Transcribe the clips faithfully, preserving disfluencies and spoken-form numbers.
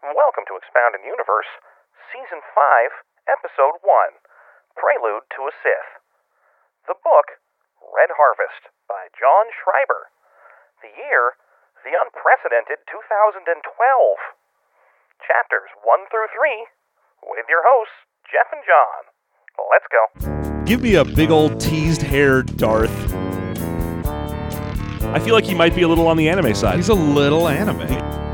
Welcome to Expounded Universe, Season five, Episode one, Prelude to a Sith. The book, Red Harvest, by John Schreiber. The year, the unprecedented two thousand twelve. Chapters one through three, with your hosts, Jeff and John. Let's go. Give me a big old teased-haired Darth. I feel like he might be a little on the anime side. He's a little anime.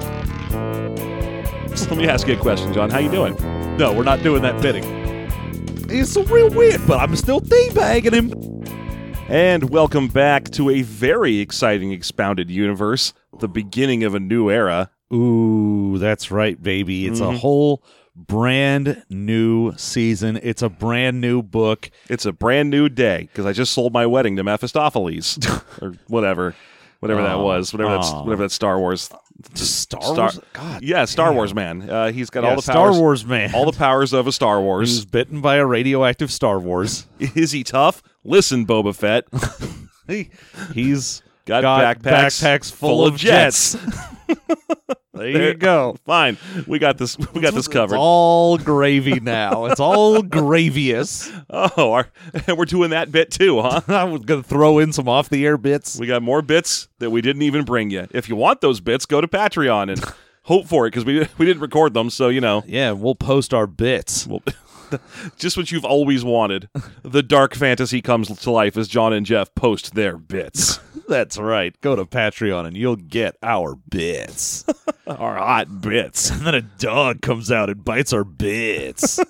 Let me ask you a question, John. How you doing? No, we're not doing that bidding. It's so real weird, but I'm still teabagging him. And welcome back to a very exciting Expounded Universe, the beginning of a new era. Ooh, that's right, baby. It's mm-hmm. a whole brand new season. It's a brand new book. It's a brand new day, because I just sold my wedding to Mephistopheles. or whatever. Whatever oh, that was. Whatever, oh. that's, whatever that Star Wars... Star, Star Wars? God, yeah, Star damn. Wars man. Uh, he's got yeah, all the Star powers. Star Wars man. All the powers of a Star Wars. He was bitten by a radioactive Star Wars. Is he tough? Listen, Boba Fett. he, he's got, got backpacks, backpacks full, full of jets. jets. There, there you go. Fine. We got this. We got this covered. It's all gravy now. It's all gravious. Oh, our, and we're doing that bit too, huh? I was going to throw in some off-the-air bits. We got more bits that we didn't even bring you. If you want those bits, go to Patreon and hope for it, because we we didn't record them, so you know. Yeah, we'll post our bits. We'll, just what you've always wanted. The dark fantasy comes to life as John and Jeff post their bits. That's right. Go to Patreon and you'll get our bits. Our hot bits. And then a dog comes out and bites our bits.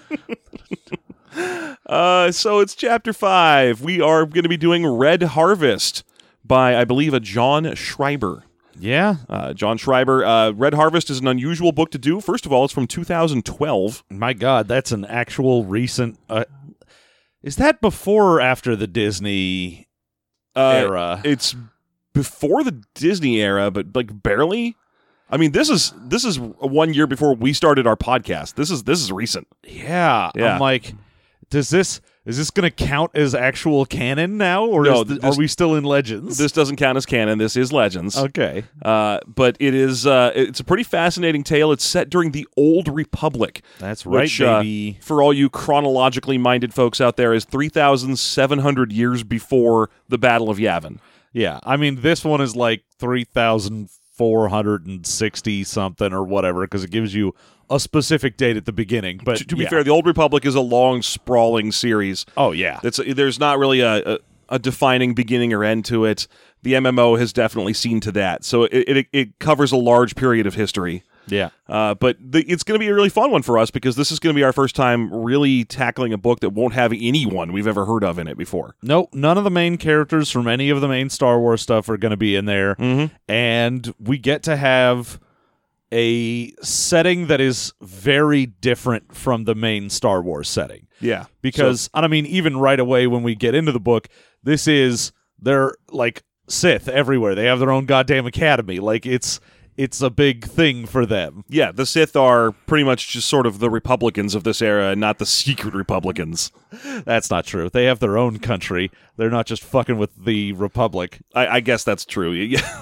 uh, so it's chapter five. We are going to be doing Red Harvest by, I believe, a John Schreiber. Yeah. Uh, John Schreiber. Uh, Red Harvest is an unusual book to do. First of all, it's from two thousand twelve. My God, that's an actual recent... Uh, is that before or after the Disney uh, era? It's before the Disney era, but like barely. I mean, this is this is one year before we started our podcast. This is this is recent. Yeah. yeah. I'm like, does this... Is this going to count as actual canon now, or no, is the, this, are we still in Legends? This doesn't count as canon. This is Legends. Okay. Uh, but it is uh, it's a pretty fascinating tale. It's set during the Old Republic. That's right, which, baby. Uh, for all you chronologically minded folks out there, is three thousand seven hundred years before the Battle of Yavin. Yeah, I mean, this one is like three thousand four hundred sixty something or whatever, because it gives you a specific date at the beginning. But to, to be yeah. fair, the Old Republic is a long, sprawling series. Oh yeah, it's there's not really a, a, a defining beginning or end to it. The M M O has definitely seen to that, so it it, it covers a large period of history. Yeah, uh, but the, it's going to be a really fun one for us, because this is going to be our first time really tackling a book that won't have anyone we've ever heard of in it before. Nope, none of the main characters from any of the main Star Wars stuff are going to be in there, mm-hmm. and we get to have a setting that is very different from the main Star Wars setting. Yeah. Because, so, I mean, even right away when we get into the book, this is, they're like Sith everywhere. They have their own goddamn academy. Like, it's it's a big thing for them. Yeah, the Sith are pretty much just sort of the Republicans of this era, and not the secret Republicans. That's not true. They have their own country. They're not just fucking with the Republic. I, I guess that's true. Yeah.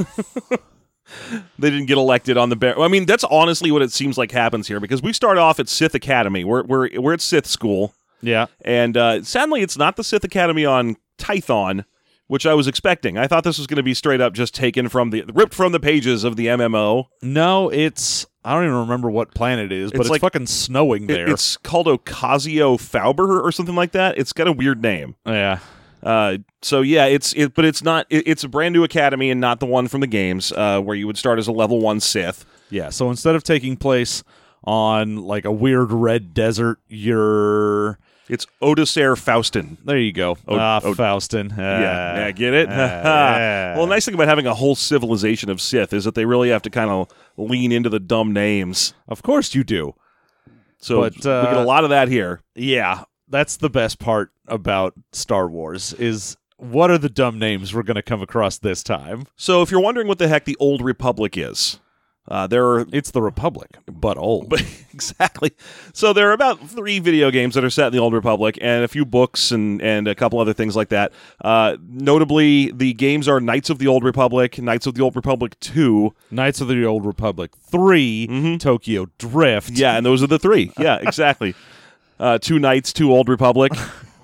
They didn't get elected on the bear. I mean, that's honestly what it seems like happens here, because we start off at Sith Academy. We're we're we're at Sith school. Yeah, and uh, sadly, it's not the Sith Academy on Tython, which I was expecting. I thought this was going to be straight up just taken from the ripped from the pages of the M M O. No, it's I don't even remember what planet it is, but it's, it's like, fucking snowing there. It's called Ocasio Fauber or something like that. It's got a weird name. Yeah. Uh, so yeah, it's it, but it's not. It, it's a brand new academy and not the one from the games, uh, where you would start as a level one Sith. Yeah. So instead of taking place on like a weird red desert, you're it's Odosair Faustin. There you go. O- ah, o- Faustin. Uh, yeah, yeah, get it? Uh, yeah. Well, the nice thing about having a whole civilization of Sith is that they really have to kind of lean into the dumb names. Of course you do. So but, uh, we get a lot of that here. Yeah. That's the best part about Star Wars, is what are the dumb names we're going to come across this time? So if you're wondering what the heck the Old Republic is, Uh, there are It's the Republic, but old. But exactly. So there are about three video games that are set in the Old Republic, and a few books and, and a couple other things like that. Uh, notably, the games are Knights of the Old Republic, Knights of the Old Republic two. Knights of the Old Republic three, Mhm. Tokyo Drift. Yeah, and those are the three. Yeah, exactly. Uh, two Knights, two Old Republic.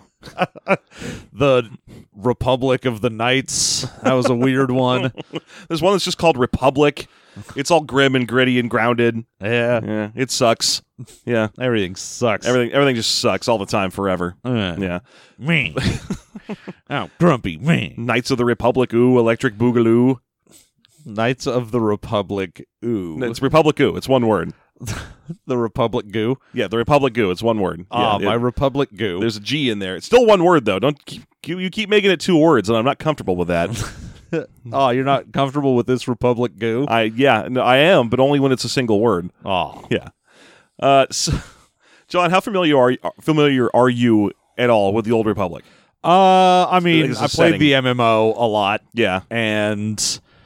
The Republic of the Knights. That was a weird one. There's one that's just called Republic. It's all grim and gritty and grounded. Yeah. Yeah, it sucks. Yeah, Everything sucks. everything everything just sucks all the time forever. Uh, Yeah. Me. Oh, grumpy me. Knights of the Republic, ooh, Electric Boogaloo. Knights of the Republic. Ooh. It's Republic, ooh. It's one word. The Republic goo. Yeah, the Republic, ooh. It's one word. Ah, yeah, my it- Republic goo. There's a G in there. It's still one word, though. Don't keep, you you keep making it two words, and I'm not comfortable with that. Oh, you're not comfortable with this Republic goo? I yeah, no, I am, but only when it's a single word. Oh. Yeah. Uh, so, John, how familiar are you, familiar are you at all with the Old Republic? Uh, I mean, It's a I played setting. the M M O a lot, Yeah. and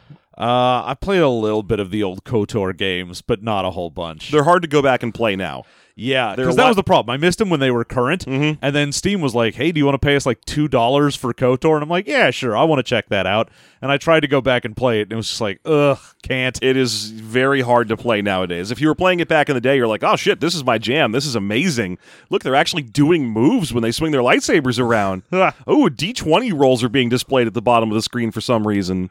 uh, I played a little bit of the old KOTOR games, but not a whole bunch. They're hard to go back and play now. Yeah, They're because a that lot- was the problem. I missed them when they were current, Mhm. and then Steam was like, "Hey, do you want to pay us like two dollars for KOTOR?" And I'm like, "Yeah, sure, I want to check that out." And I tried to go back and play it, and it was just like, "Ugh, can't." It is very hard to play nowadays. If you were playing it back in the day, you're like, oh shit, this is my jam. This is amazing. Look, they're actually doing moves when they swing their lightsabers around. Oh, D twenty rolls are being displayed at the bottom of the screen for some reason.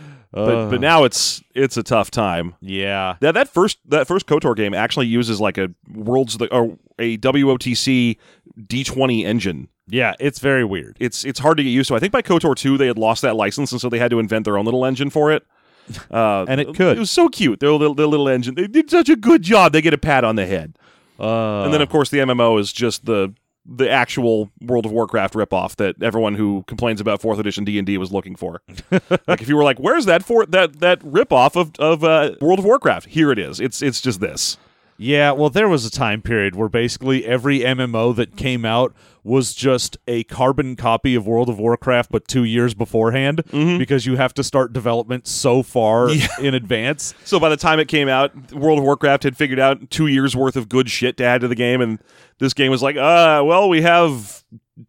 But but now it's it's a tough time. Yeah, That that first that first KOTOR game actually uses like a world's or a W O T C D twenty engine. yeah, it's very weird. It's it's hard to get used to. I think by KOTOR two they had lost that license, and so they had to invent their own little engine for it. Uh, And it could. It was so cute. Their little, their little engine. They did such a good job. They get a pat on the head. Uh, And then of course the M M O is just the the actual World of Warcraft ripoff that everyone who complains about fourth edition D and D was looking for. Like if you were like, "Where's that for that that ripoff of of uh, World of Warcraft?" Here it is. It's it's just this. yeah, well, there was a time period where basically every M M O that came out was just a carbon copy of World of Warcraft, but two years beforehand, because you have to start development so far Yeah. in advance. So by the time it came out, World of Warcraft had figured out two years worth of good shit to add to the game, and this game was like, uh, well, we have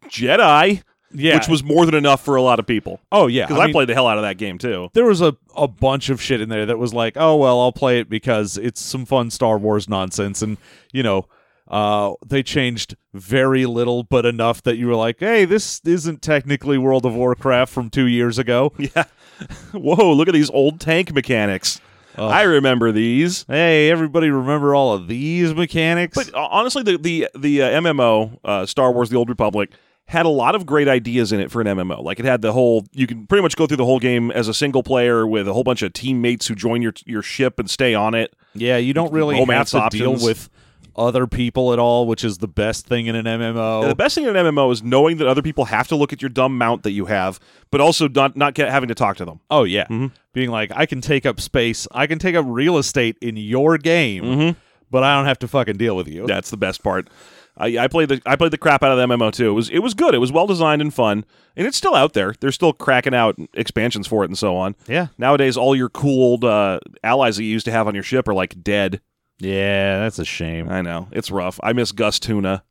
Jedi, Yeah. which was more than enough for a lot of people. Oh, yeah. Because I, mean, played the hell out of that game too. there was a, a bunch of shit in there that was like, oh, well, I'll play it because it's some fun Star Wars nonsense. And, you know, uh, they changed very little, but enough that you were like, hey, this isn't technically World of Warcraft from two years ago. Yeah. Whoa, look at these old tank mechanics. I remember these. Hey, everybody remember all of these mechanics? But uh, honestly, the the the uh, M M O, uh, Star Wars: The Old Republic, had a lot of great ideas in it for an M M O. Like it had the whole, you can pretty much go through the whole game as a single player with a whole bunch of teammates who join your your ship and stay on it. yeah, you don't really romance have to deal options. with other people at all, which is the best thing in an M M O. And the best thing in an M M O is knowing that other people have to look at your dumb mount that you have, but also not not get, having to talk to them. Oh, yeah. Mm-hmm. Being like, I can take up space, I can take up real estate in your game, Mm-hmm. but I don't have to fucking deal with you. That's the best part. I, I played the I played the crap out of the M M O too. It was it was good. It was well designed and fun, and it's still out there. They're still cracking out expansions for it and so on. Yeah. Nowadays, all your cool old uh, allies that you used to have on your ship are like dead. Yeah, that's a shame. I know it's rough. I miss Gus Tuna.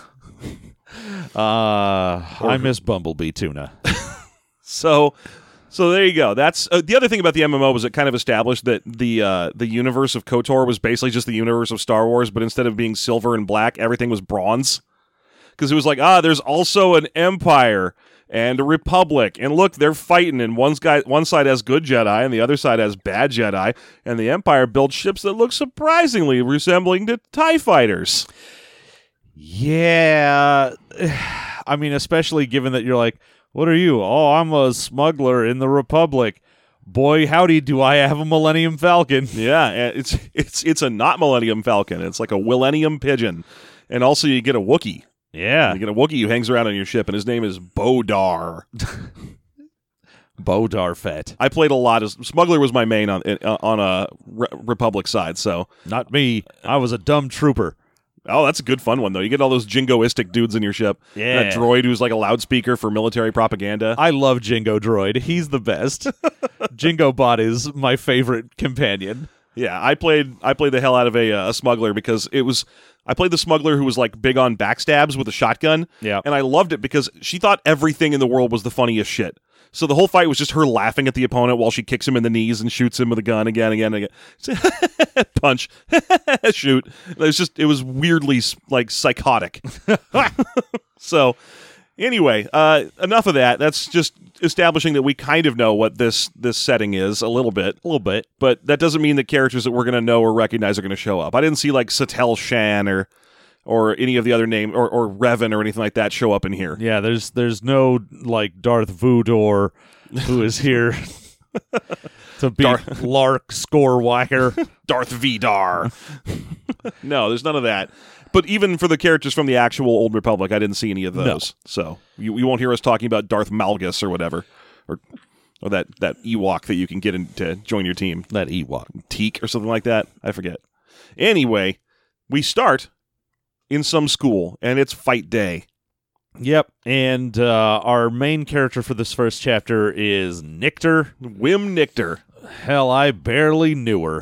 Uh, I miss Bumblebee Tuna. So, so there you go. That's uh, the other thing about the M M O was it kind of established that the uh, the universe of KOTOR was basically just the universe of Star Wars, but instead of being silver and black, everything was bronze. Because it was like, ah, there's also an Empire and a Republic, and look, they're fighting, and one's guy, one side has good Jedi, and the other side has bad Jedi, and the Empire builds ships that look surprisingly resembling to TIE fighters. Yeah. I mean, especially given that you're like, what are you? Oh, I'm a smuggler in the Republic. Boy, howdy, do I have a Millennium Falcon. Yeah, and it's it's it's a not Millennium Falcon. It's like a Millennium Pigeon, and also you get a Wookiee. Yeah. You get a Wookiee who hangs around on your ship, and his name is Bodar. Bodar Fett. I played a lot of Smuggler was my main on on a Re- Republic side. So, Not me. I was a dumb trooper. oh, that's a good fun one though. You get all those jingoistic dudes in your ship. Yeah. That droid who's like a loudspeaker for military propaganda. I love Jingo Droid. He's the best. Jingo Bot is my favorite companion. Yeah, I played I played the hell out of a, uh, a smuggler because it was I played the smuggler who was like big on backstabs with a shotgun. Yeah. And I loved it because she thought everything in the world was the funniest shit. So the whole fight was just her laughing at the opponent while she kicks him in the knees and shoots him with a gun again, again, again. Punch, shoot. It was just it was weirdly like psychotic. So anyway, uh, enough of that. That's just establishing that we kind of know what this this setting is a little bit, A little bit. but that doesn't mean the characters that we're going to know or recognize are going to show up. I didn't see like Satel Shan or or any of the other names or or Revan or anything like that show up in here. Yeah, there's there's no like Darth Voodor who is here to beat Dar- Lark Scorewire. Darth Vidar. No, there's none of that. But even for the characters from the actual Old Republic, I didn't see any of those. No. So you, you won't hear us talking about Darth Malgus or whatever, or or that that Ewok that you can get in to join your team. That Ewok. Teak or something like that. I forget. Anyway, we start in some school, and it's fight day. Yep. And uh, our main character for this first chapter is Nictor. Wim Nictor. Hell, I barely knew her.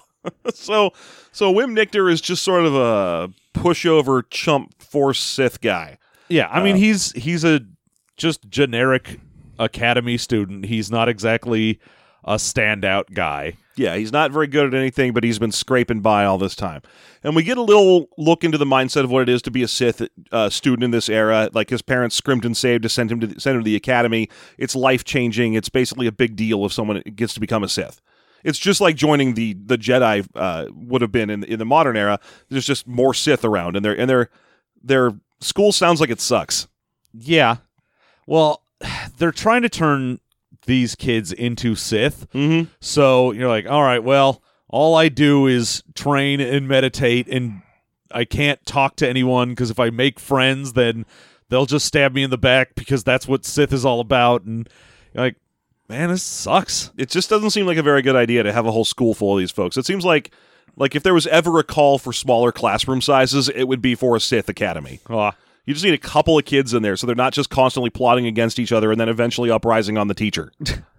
So, so Wim Nictor is just sort of a pushover chump Force Sith guy. Yeah, I mean Uh, he's he's a just generic academy student. He's not exactly a standout guy. Yeah, he's not very good at anything, but he's been scraping by all this time. And we get a little look into the mindset of what it is to be a Sith uh, student in this era. Like his parents scrimped and saved to send him to send him to the academy. It's life changing. It's basically a big deal if someone gets to become a Sith. It's just like joining the the Jedi uh, would have been in in the modern era. There's just more Sith around, and their and their their school sounds like it sucks. Yeah. Well, they're trying to turn these kids into Sith. Mm-hmm. So you're like, all right, well, all I do is train and meditate, and I can't talk to anyone because if I make friends, then they'll just stab me in the back because that's what Sith is all about. And you're like, man, this sucks. It just doesn't seem like a very good idea to have a whole school full of these folks. It seems like like if there was ever a call for smaller classroom sizes, it would be for a Sith academy. Ah. You just need a couple of kids in there so they're not just constantly plotting against each other and then eventually uprising on the teacher.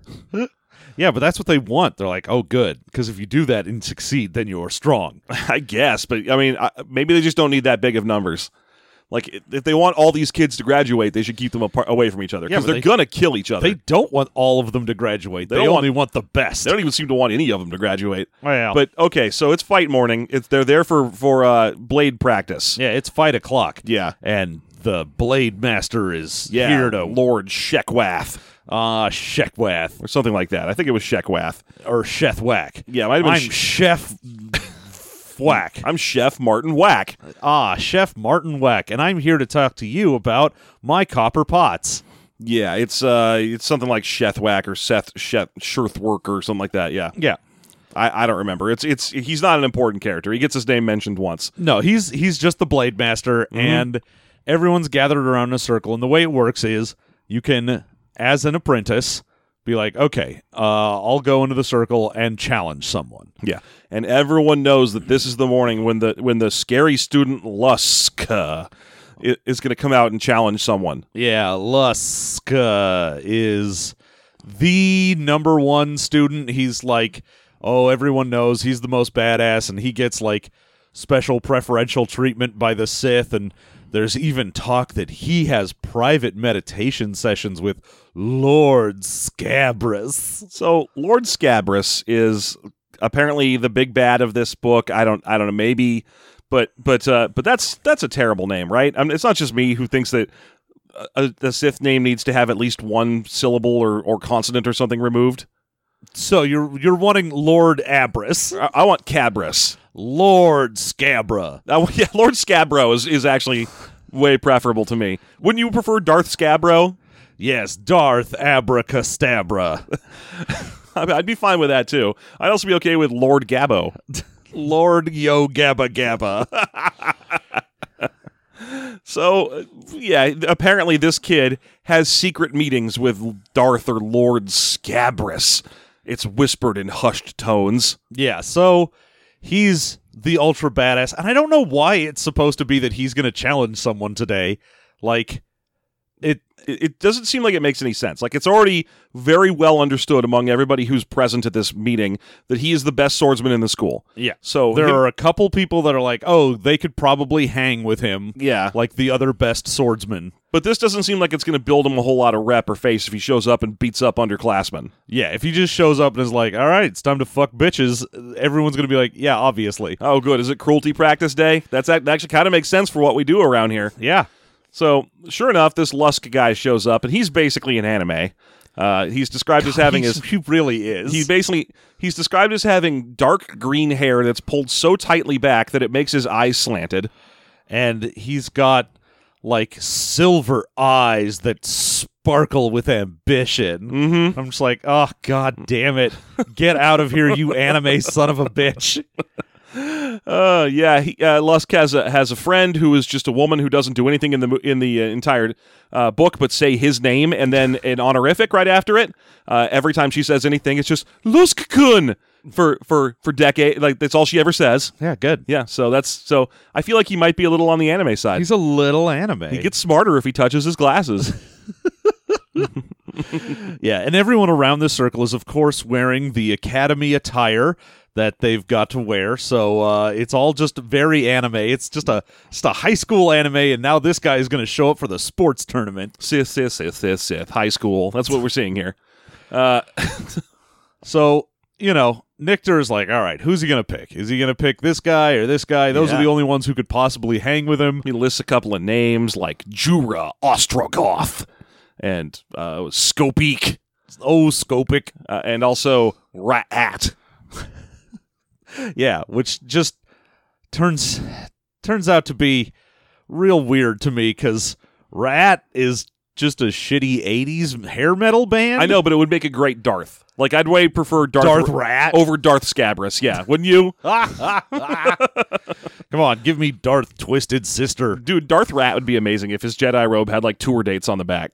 Yeah, but that's what they want. They're like, oh, good, because if you do that and succeed, then you're strong. I guess, but I mean, I, maybe they just don't need that big of numbers. Like, if they want all these kids to graduate, they should keep them apart, away from each other Yeah, because but they're they- going to kill each other. They don't want all of them to graduate. They They, don't only want, the best. They don't even seem to want any of them to graduate. Well, But okay, so it's fight morning. It's they're there for for uh, blade practice. yeah, it's fight o'clock. Yeah. And the Blade Master is Yeah, here to Lord Shekwath Ah, Shekwath or something like that. I think it was Shekwath. or Chefwack. Yeah, it might have been I'm Sh- Chef Whack. I'm Chef Martin Whack. Ah, Chef Martin Whack, and I'm here to talk to you about my copper pots. Yeah, it's uh, it's something like Shethwack or Seth Sheth Shirthwork or something like that. Yeah, Yeah. I, I don't remember. It's it's he's not an important character. He gets his name mentioned once. No, he's he's just the Blade Master, Mm-hmm. and everyone's gathered around in a circle. And the way it works is you can, as an apprentice, be like, okay, uh, I'll go into the circle and challenge someone. Yeah, and everyone knows that this is the morning when the when the scary student Lusk uh, i- is going to come out and challenge someone. Yeah, Lusk uh, is the number one student. He's like, oh, everyone knows he's the most badass, and he gets like special preferential treatment by the Sith, and there's even talk that he has private meditation sessions with Lord Scabrous. So Lord Scabrous is apparently the big bad of this book. I don't I don't know, maybe, but but uh, but that's that's a terrible name, right? I mean, it's not just me who thinks that a, a Sith name needs to have at least one syllable or, or consonant or something removed. So you're you're wanting Lord Abris, I, I want Cabras. Lord Scabra. Uh, yeah, Lord Scabro is, is actually way preferable to me. Wouldn't you prefer Darth Scabro? Yes, Darth Abracastabra. I mean, I'd be fine with that too. I'd also be okay with Lord Gabbo. Lord Yo Gabba Gabba. So, uh, yeah, apparently this kid has secret meetings with Darth or Lord Scabrous. It's whispered in hushed tones. Yeah, so he's the ultra badass, and I don't know why it's supposed to be that he's going to challenge someone today. Like, It it, it doesn't seem like it makes any sense. Like, it's already very well understood among everybody who's present at this meeting that he is the best swordsman in the school. yeah. So There him- are a couple people that are like, oh, they could probably hang with him. Yeah. Like the other best swordsman. But this doesn't seem like it's going to build him a whole lot of rep or face if he shows up and beats up underclassmen. Yeah, if he just shows up and is like, all right, it's time to fuck bitches, everyone's going to be like, yeah, obviously. Oh, good. Is it cruelty practice day? That's that actually kind of makes sense for what we do around here. Yeah. So, sure enough, this Lusk guy shows up, and he's basically an anime. Uh, he's described as having He's- his... He really is. He basically... He's described as having dark green hair that's pulled so tightly back that it makes his eyes slanted. and he's got like silver eyes that sparkle with ambition. Mm-hmm. I'm just like, oh, god damn it. Get out of here, you anime son of a bitch. Uh, yeah, he, uh, Lusk has a has a friend who is just a woman who doesn't do anything in the mo- in the uh, entire uh, book but say his name and then an honorific right after it. Uh, every time she says anything, it's just Lusk-kun for for for decade. Like, that's all she ever says. Yeah, good. Yeah, so that's so. I feel like he might be a little on the anime side. He's a little anime. He gets smarter if he touches his glasses. Yeah, and everyone around this circle is, of course, wearing the Academy attire that they've got to wear. So uh, it's all just very anime. It's just a just a high school anime, and now this guy is going to show up for the sports tournament. Sith, Sith, Sith, Sith, Sith. High school. That's what we're seeing here. Uh, So, you know, Nictor is like, all right, who's he going to pick? Is he going to pick this guy or this guy? Those Yeah. are the only ones who could possibly hang with him. he lists a couple of names like Jura Ostrogoth and uh, Skopik, Oh, Skopic. uh, and also Rat. Yeah, which just turns turns out to be real weird to me because Rat is just a shitty eighties hair metal band. I know, but it would make a great Darth. Like, I'd way prefer Darth, Darth Rat. over Darth Scabrous. Yeah, wouldn't you? Come on, give me Darth Twisted Sister. Dude, Darth Rat would be amazing if his Jedi robe had like tour dates on the back.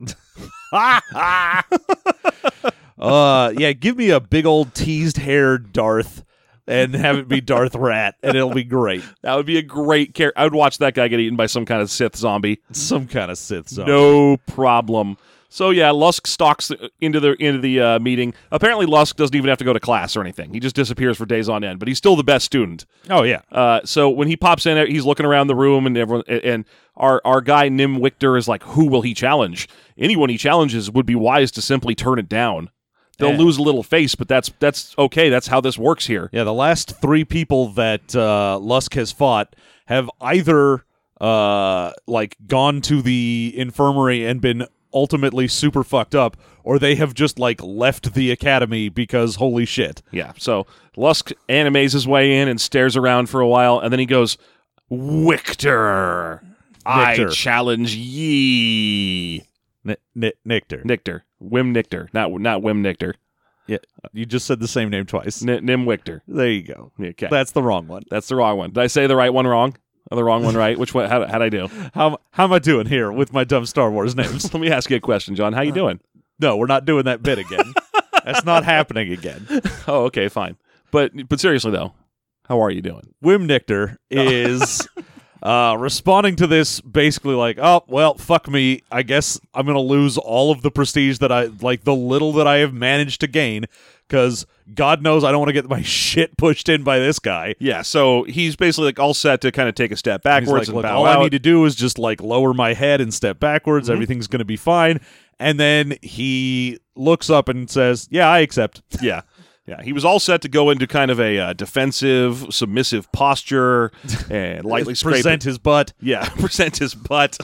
Uh, yeah, give me a big old teased hair Darth and have it be Darth Rat, and it'll be great. That would be a great character. I would watch that guy get eaten by some kind of Sith zombie. Some kind of Sith zombie. No problem. So yeah, Lusk stalks into the into the uh, meeting. Apparently, Lusk doesn't even have to go to class or anything. He just disappears for days on end. But he's still the best student. Oh yeah. Uh, so when he pops in, he's looking around the room, and everyone and our our guy Nim Wictor is like, "Who will he challenge? Anyone he challenges would be wise to simply turn it down. They'll Yeah. lose a little face, but that's that's okay. That's how this works here." Yeah, the last three people that uh, Lusk has fought have either uh, like gone to the infirmary and been ultimately super fucked up, or they have just like left the academy because holy shit. Yeah. So Lusk animes his way in and stares around for a while, and then he goes, "Wictor, I Nictor. challenge ye." N- N- Nictor. Nictor, Wim Nictor, not not Wim Nictor. Yeah, you just said the same name twice. N- Nim Wictor. There you go. Okay, That's the wrong one. that's the wrong one. Did I say the right one wrong? Or the wrong one right? Which one? How how'd I do? How how am I doing here with my dumb Star Wars names? Let me ask you a question, John. How you doing? No, we're not doing that bit again. That's not happening again. Oh, okay, fine. But but seriously though, how are you doing? Wim Nictor is uh, responding to this basically like, oh, well, fuck me. I guess I'm going to lose all of the prestige that I, like the little that I have managed to gain, because God knows I don't want to get my shit pushed in by this guy. Yeah. So he's basically like all set to kind of take a step He's backwards like, and look, bow all out. I need to do is just like lower my head and step backwards. Everything's going to be fine. And then he looks up and says, yeah, I accept. Yeah. Yeah, he was all set to go into kind of a uh, defensive, submissive posture and lightly scrape Present it. his butt. Yeah, present his butt.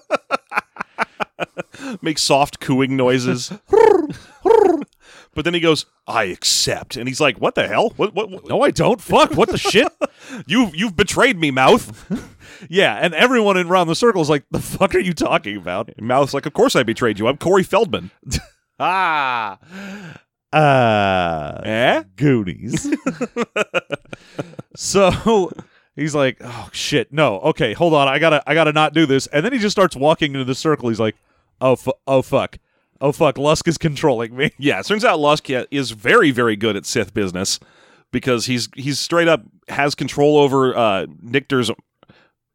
Make soft cooing noises. But then he goes, "I accept," and he's like, "What the hell? What? What? what? No, I don't. Fuck. What the shit? You you've betrayed me, Mouth." Yeah, and everyone around the circle is like, the fuck are you talking about? And Mouth's like, "Of course I betrayed you. I'm Corey Feldman." Ah. Uh, Eh? Goonies. So he's like, oh shit, no, okay, hold on, I gotta, I gotta not do this. And then he just starts walking into the circle. He's like, oh, fu- oh fuck, oh fuck, Lusk is controlling me. Yeah, it turns out Lusk yeah, is very, very good at Sith business because he's he's straight up has control over uh, Nictor's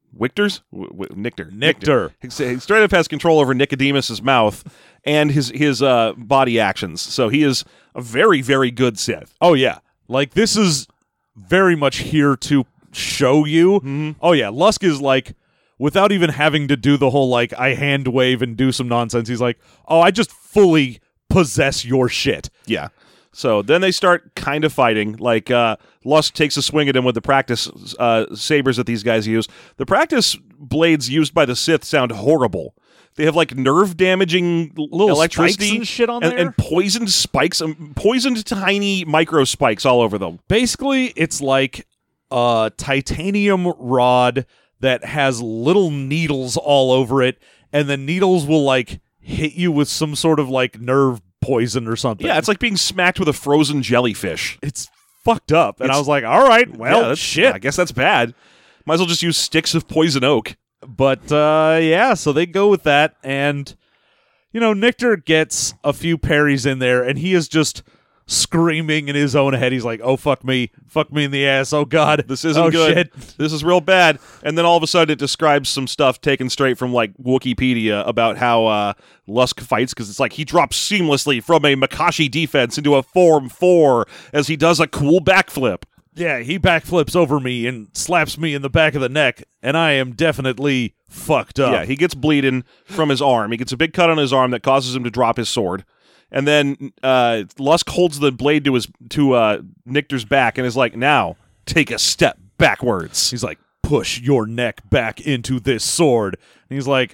Wictors? W- w- Nictor. Nictor. He he straight up has control over Nicodemus's mouth and his his uh, body actions. So he is a very, very good Sith. Oh, yeah. Like, this is very much here to show you. Mm-hmm. Oh, yeah. Lusk is like, without even having to do the whole, like, I hand wave and do some nonsense, he's like, oh, I just fully possess your shit. Yeah. So then they start kind of fighting. Like, uh, Lusk takes a swing at him with the practice uh, sabers that these guys use. The practice blades used by the Sith sound horrible. They have, like, nerve-damaging Little electricity spikes and shit on and, there? and poisoned spikes, um, poisoned tiny micro spikes all over them. Basically, it's like a titanium rod that has little needles all over it, and the needles will, like, hit you with some sort of, like, nerve poison or something. Yeah, it's like being smacked with a frozen jellyfish. It's fucked up. And It's- I was like, all right, well, Yeah, that's- shit. I guess that's bad. Might as well just use sticks of poison oak. But, uh, yeah, so they go with that, and, you know, Nictor gets a few parries in there, and he is just screaming in his own head. He's like, oh, fuck me. Fuck me in the ass. Oh, God. This isn't oh, good. Shit. This is real bad. And then all of a sudden it describes some stuff taken straight from, like, Wikipedia about how uh, Lusk fights, because it's like he drops seamlessly from a Makashi defense into a Form four as he does a cool backflip. Yeah, he backflips over me and slaps me in the back of the neck, and I am definitely fucked up. Yeah, he gets bleeding from his arm. He gets a big cut on his arm that causes him to drop his sword. And then uh, Lusk holds the blade to his to uh, Nictor's back and is like, now, take a step backwards. He's like, push your neck back into this sword. And he's like,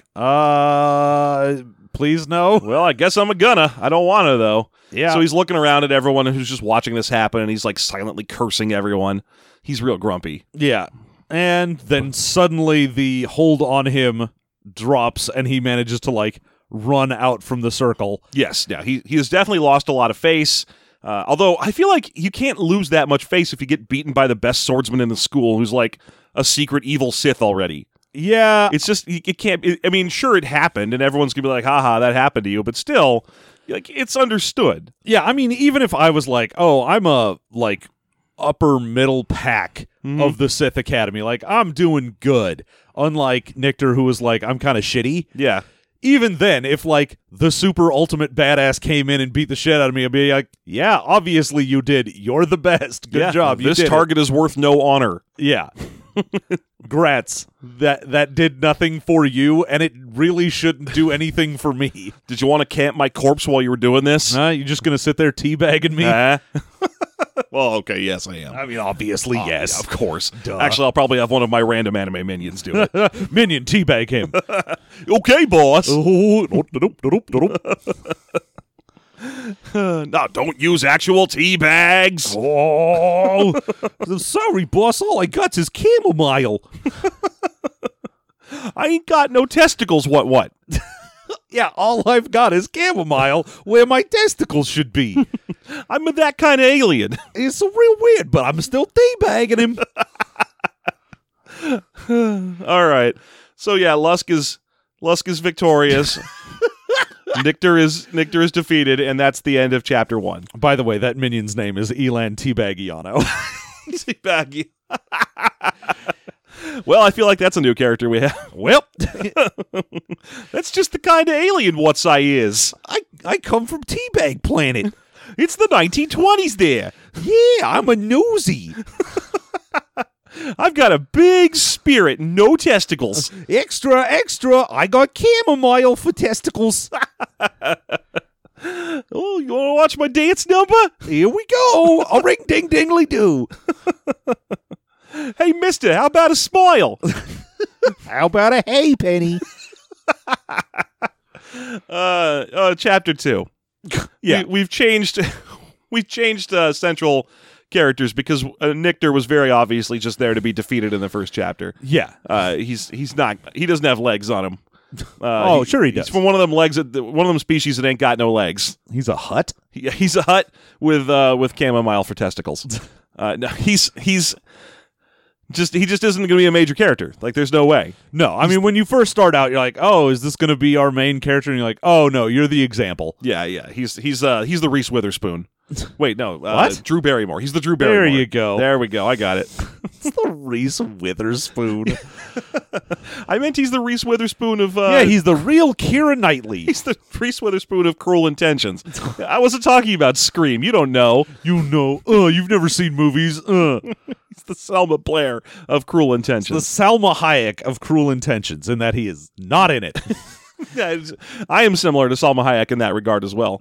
uh, please no. Well, I guess I'm a gonna. I don't want to, though. Yeah. So he's looking around at everyone who's just watching this happen, and he's, like, silently cursing everyone. He's real grumpy. Yeah. And then suddenly the hold on him drops, and he manages to, like, run out from the circle. Yes, yeah, he, he has definitely lost a lot of face. Uh, although, I feel like you can't lose that much face if you get beaten by the best swordsman in the school who's, like, a secret evil Sith already. Yeah. It's just, it can't, it, I mean, sure, it happened, and everyone's gonna be like, haha, that happened to you, but still, like, it's understood. Yeah, I mean, even if I was like, oh, I'm a, like, upper middle pack Mhm. of the Sith Academy, like, I'm doing good, unlike Nictor, who was like, I'm kind of shitty. Yeah. Even then, if, like, the super ultimate badass came in and beat the shit out of me, I'd be like, yeah, obviously you did. You're the best. Good Yeah, job. You This did it." target is worth no honor. Yeah. Grats. That that did nothing for you, and it really shouldn't do anything for me. Did you want to camp my corpse while you were doing this? Huh? You just gonna sit there teabagging me? Huh? Well, okay, yes, I am. I mean, obviously, Oh, yes. yeah, of course. Duh. Actually, I'll probably have one of my random anime minions do it. Minion, teabag him. Okay, boss. Oh, nope, nope, nope, nope. No, don't use actual tea bags. Oh, I'm sorry, boss. All I got's is chamomile. I ain't got no testicles. What? What? Yeah, all I've got is chamomile where my testicles should be. I'm that kind of alien. It's so real weird, but I'm still teabagging him. All right. So yeah, Lusk is Lusk is victorious. Nictor is Nictor is defeated, and that's the end of chapter one. By the way, that minion's name is Elan Teabagiano. Teabaggy. Well, I feel like that's a new character we have. Well, That's just the kind of alien Whatsai is. I, I come from Teabag Planet. It's the nineteen twenties there. Yeah, I'm a nosy. I've got a big spirit, no testicles. Extra, extra, I got chamomile for testicles. Oh, you want to watch my dance number? Here we go. A ring ding dingly do. Hey, mister, how about a smile? How about a hay penny? uh, uh, chapter two. Yeah. we, we've changed. We've changed uh, central characters because uh, Nictor was very obviously just there to be defeated in the first chapter. Yeah. Uh, he's he's not. He doesn't have legs on him. Uh, Oh, sure he does. He's from one of them legs. That, one of them species that ain't got no legs. He's a hut? He, he's a hut with uh, with chamomile for testicles. Uh, no, he's he's just he just isn't going to be a major character. Like, there's no way. No, I mean, when you first start out, you're like, oh, is this going to be our main character? And you're like, oh, no, you're the example. Yeah, yeah. He's he's uh he's the Reese Witherspoon. Wait, no. Uh, What? Drew Barrymore. He's the Drew Barrymore. There you go. There we go. I got it. It's the Reese Witherspoon. I meant he's the Reese Witherspoon of... Uh, yeah, he's the real Keira Knightley. He's the Reese Witherspoon of Cruel Intentions. I wasn't talking about Scream. You don't know. You know, uh, you've never seen movies. Uh. He's the Selma Blair of Cruel The Intentions. Salma Hayek of Cruel Intentions, in that he is not in it. Yeah, it's- I am similar to Salma Hayek in that regard as well.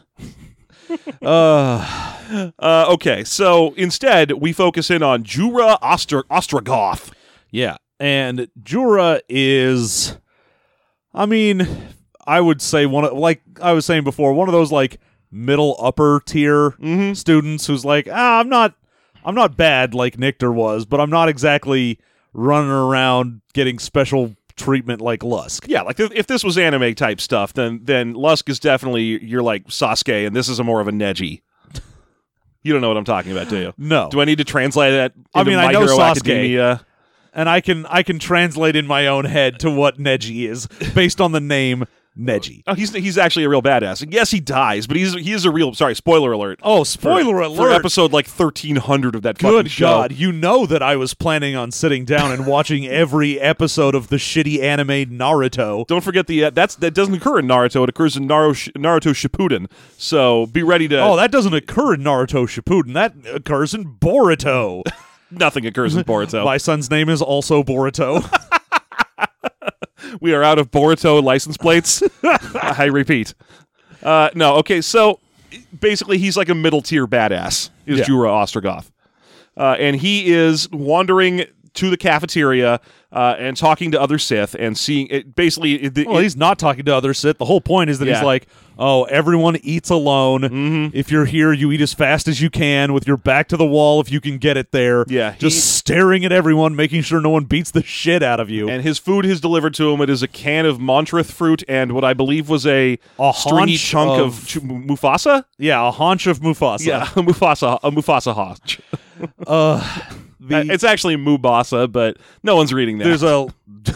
uh, Uh, okay, so instead, we focus in on Jura Ostr- Ostrogoth. yeah, and Jura is, I mean, I would say one of, like I was saying before, one of those like middle upper tier Mm-hmm. students who's like, ah, I'm not, I'm not bad like Nictor was, but I'm not exactly running around getting special treatment like Lusk. Yeah, like if, if this was anime type stuff, then then Lusk is definitely, you're like Sasuke, and this is a more of a Neji. You don't know what I'm talking about, do you? No, Do I need to translate that into I mean, My I know Hero Sasuke. Academia? and I can I can translate in my own head to what Neji is based on the name Neji. Oh, he's he's actually a real badass. Yes, he dies, but he's he is a real. Sorry, spoiler alert. Oh, For- spoiler For alert! episode like thirteen hundred of that fucking Good show. God, you know that I was planning on sitting down and watching every episode of the shitty anime Naruto. Don't forget the uh, that's that doesn't occur in Naruto. It occurs in Naruto, Naruto Shippuden. So be ready to. Oh, that doesn't occur in Naruto Shippuden. That occurs in Boruto. Nothing occurs in Boruto. My son's name is also Boruto. We are out of Boruto license plates. I repeat. Uh, no, okay, so basically he's like a middle tier badass, is Yeah. Jura Ostrogoth. Uh, and he is wandering to the cafeteria uh, and talking to other Sith and seeing it basically it, the, Well, he's not talking to other Sith. The whole point is that Yeah. he's like, oh, everyone eats alone. Mhm. If you're here, you eat as fast as you can with your back to the wall if you can get it there. Yeah, Just he- staring at everyone, making sure no one beats the shit out of you. and his food is delivered to him. It is a can of Montrith fruit and what I believe was a, A stringy haunch chunk of, of- ch- Mufasa. yeah, a haunch of Mufasa. Yeah, a Mufasa, a Mufasa haunch. Uh, the, Uh, it's actually Mubasa, but no one's reading that. there's a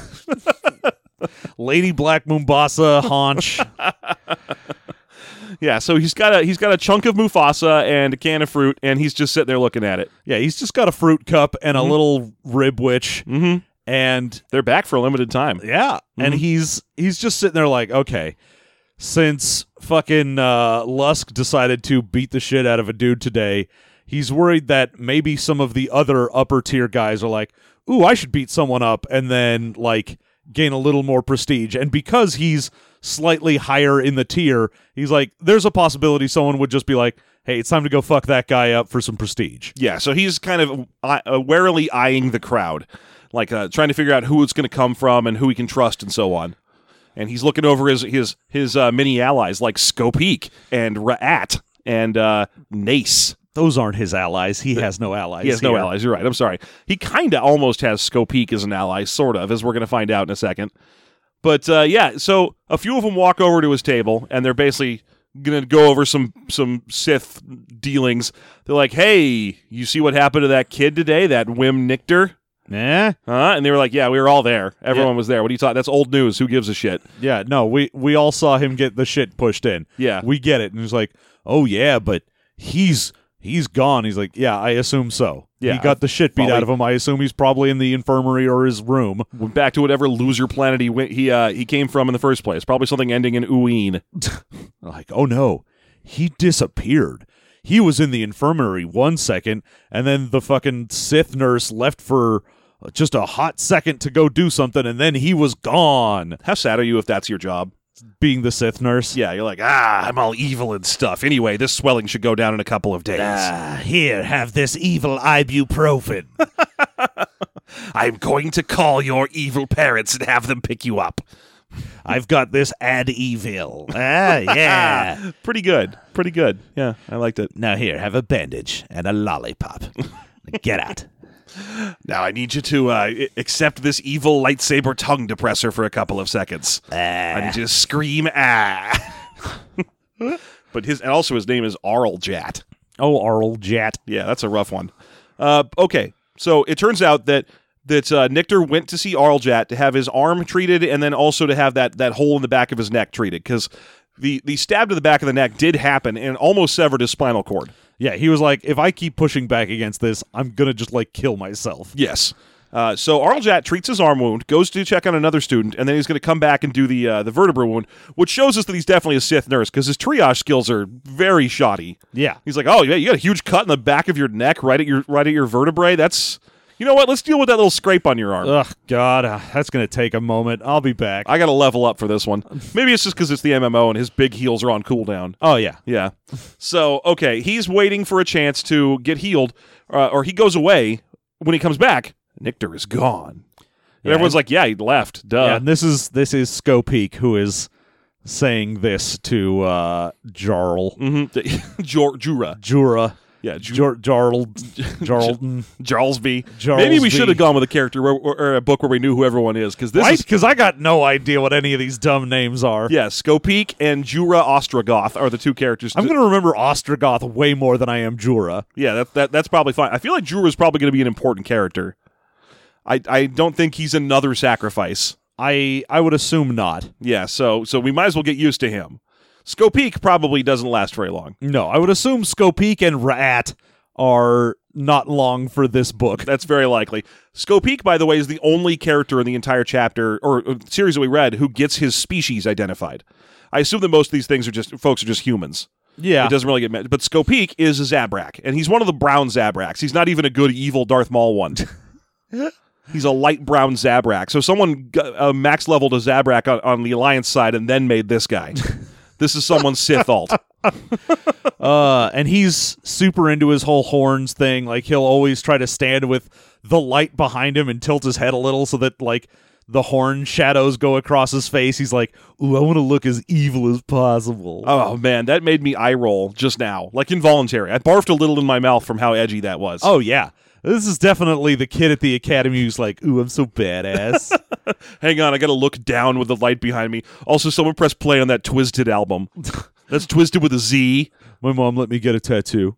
Lady Black Mombasa haunch. Yeah, so he's got a he's got a chunk of Mufasa and a can of fruit, and he's just sitting there looking at it. Yeah, he's just got a fruit cup and a little rib witch, Mm-hmm. and They're back for a limited time. yeah, and Mhm. he's he's just sitting there like, okay, since fucking uh, Lusk decided to beat the shit out of a dude today, he's worried that maybe some of the other upper tier guys are like, ooh, I should beat someone up, and then like gain a little more prestige. And because he's slightly higher in the tier, he's like, there's a possibility someone would just be like, hey, it's time to go fuck that guy up for some prestige. Yeah, so he's kind of uh, uh, warily eyeing the crowd, like uh, trying to figure out who it's going to come from and who he can trust and so on. And he's looking over his his his uh, mini allies like Skopeek and Ra'at and uh, Nace. Those aren't his allies. He has no allies. He has no here. allies. You're right. I'm sorry. He kind of almost has Skopeek as an ally, sort of, as we're going to find out in a second. But uh, yeah, so a few of them walk over to his table, and they're basically going to go over some some Sith dealings. They're like, "Hey, you see what happened to that kid today? That Wim Nictor?" Eh? Huh? And they were like, "Yeah, we were all there. Everyone was there. What are you talking? That's old news. Who gives a shit?" Yeah, no, we we all saw him get the shit pushed in. Yeah. We get it. And he's like, oh, yeah, but he's he's gone. He's like, yeah, I assume so. Yeah. He got the shit beat Well, out we- of him. I assume he's probably in the infirmary or his room. Went back to whatever loser planet he went, he uh, he came from in the first place. Probably something ending in Ueen. Like, oh, no, he disappeared. He was in the infirmary one second, and then the fucking Sith nurse left for just a hot second to go do something, and then he was gone. How sad are you if that's your job? Being the Sith nurse. Yeah, you're like, ah, I'm all evil and stuff. Anyway, this swelling should go down in a couple of days. Ah, here, have this evil ibuprofen. I'm going to call your evil parents and have them pick you up. I've got this ad evil. Ah, yeah. Pretty good. Pretty good. Yeah, I liked it. Now here, have a bandage and a lollipop. Get out. Now I need you to uh, I- accept this evil lightsaber tongue depressor for a couple of seconds. I need you to scream, ah. But his, and also his name is Arl Jat. Oh, Arl Jat. Yeah, that's a rough one. Uh, okay, so it turns out that that uh, Nictor went to see Arljat to have his arm treated and then also to have that, that hole in the back of his neck treated because the the stab to the back of the neck did happen and almost severed his spinal cord. Yeah, he was like, if I keep pushing back against this, I'm gonna just like kill myself. Yes. Uh, so Arljat treats his arm wound, goes to check on another student, and then he's going to come back and do the uh, the vertebra wound, which shows us that he's definitely a Sith nurse because his triage skills are very shoddy. Yeah. He's like, oh yeah, you got a huge cut in the back of your neck, right at your right at your vertebrae. That's, you know what? Let's deal with that little scrape on your arm. Ugh, God, uh, that's gonna take a moment. I'll be back. I got to level up for this one. Maybe it's just because it's the M M O and his big heals are on cooldown. oh yeah. Yeah. So okay, he's waiting for a chance to get healed, uh, or he goes away. When he comes back, Nictor is gone. And Yeah, everyone's and- like, yeah, he left. Duh. Yeah, and this is this is Skopeek who is saying this to uh, Jarl. Mm-hmm. Jor- Jura. Jura. Yeah, Ju- Jar- Jarl. Jarlton. Jarlsby. Jarlsby. Maybe we should have gone with a character where, or, or a book where we knew who everyone is, because this Right? is... Because I got no idea what any of these dumb names are. Yeah, Skopeek and Jura Ostrogoth are the two characters. I'm going to remember Ostrogoth way more than I am Jura. Yeah, that, that that's probably fine. I feel like Jura is probably going to be an important character. I, I don't think he's another sacrifice. I I would assume not. Yeah, so so we might as well get used to him. Skopeek probably doesn't last very long. No, I would assume Skopeek and Rat are not long for this book. That's very likely. Skopeek, by the way, is the only character in the entire chapter or uh, series that we read who gets his species identified. I assume that most of these things are just folks are just humans. Yeah. It doesn't really get met. But Skopeek is a Zabrak, and he's one of the brown Zabraks. He's not even a good evil Darth Maul one. He's a light brown Zabrak. So someone got, uh, max leveled a Zabrak on, on the Alliance side and then made this guy. This is someone's Sith alt. Uh, and he's super into his whole horns thing. Like, he'll always try to stand with the light behind him and tilt his head a little so that, like, the horn shadows go across his face. He's like, ooh, I want to look as evil as possible. Oh, man, that made me eye roll just now. Like involuntary. I barfed a little in my mouth from how edgy that was. Oh, yeah. This is definitely the kid at the academy who's like, ooh, I'm so badass. Hang on, I gotta look down with the light behind me. Also, someone press play on that Twisted album. That's Twisted with a Z. My mom let me get a tattoo.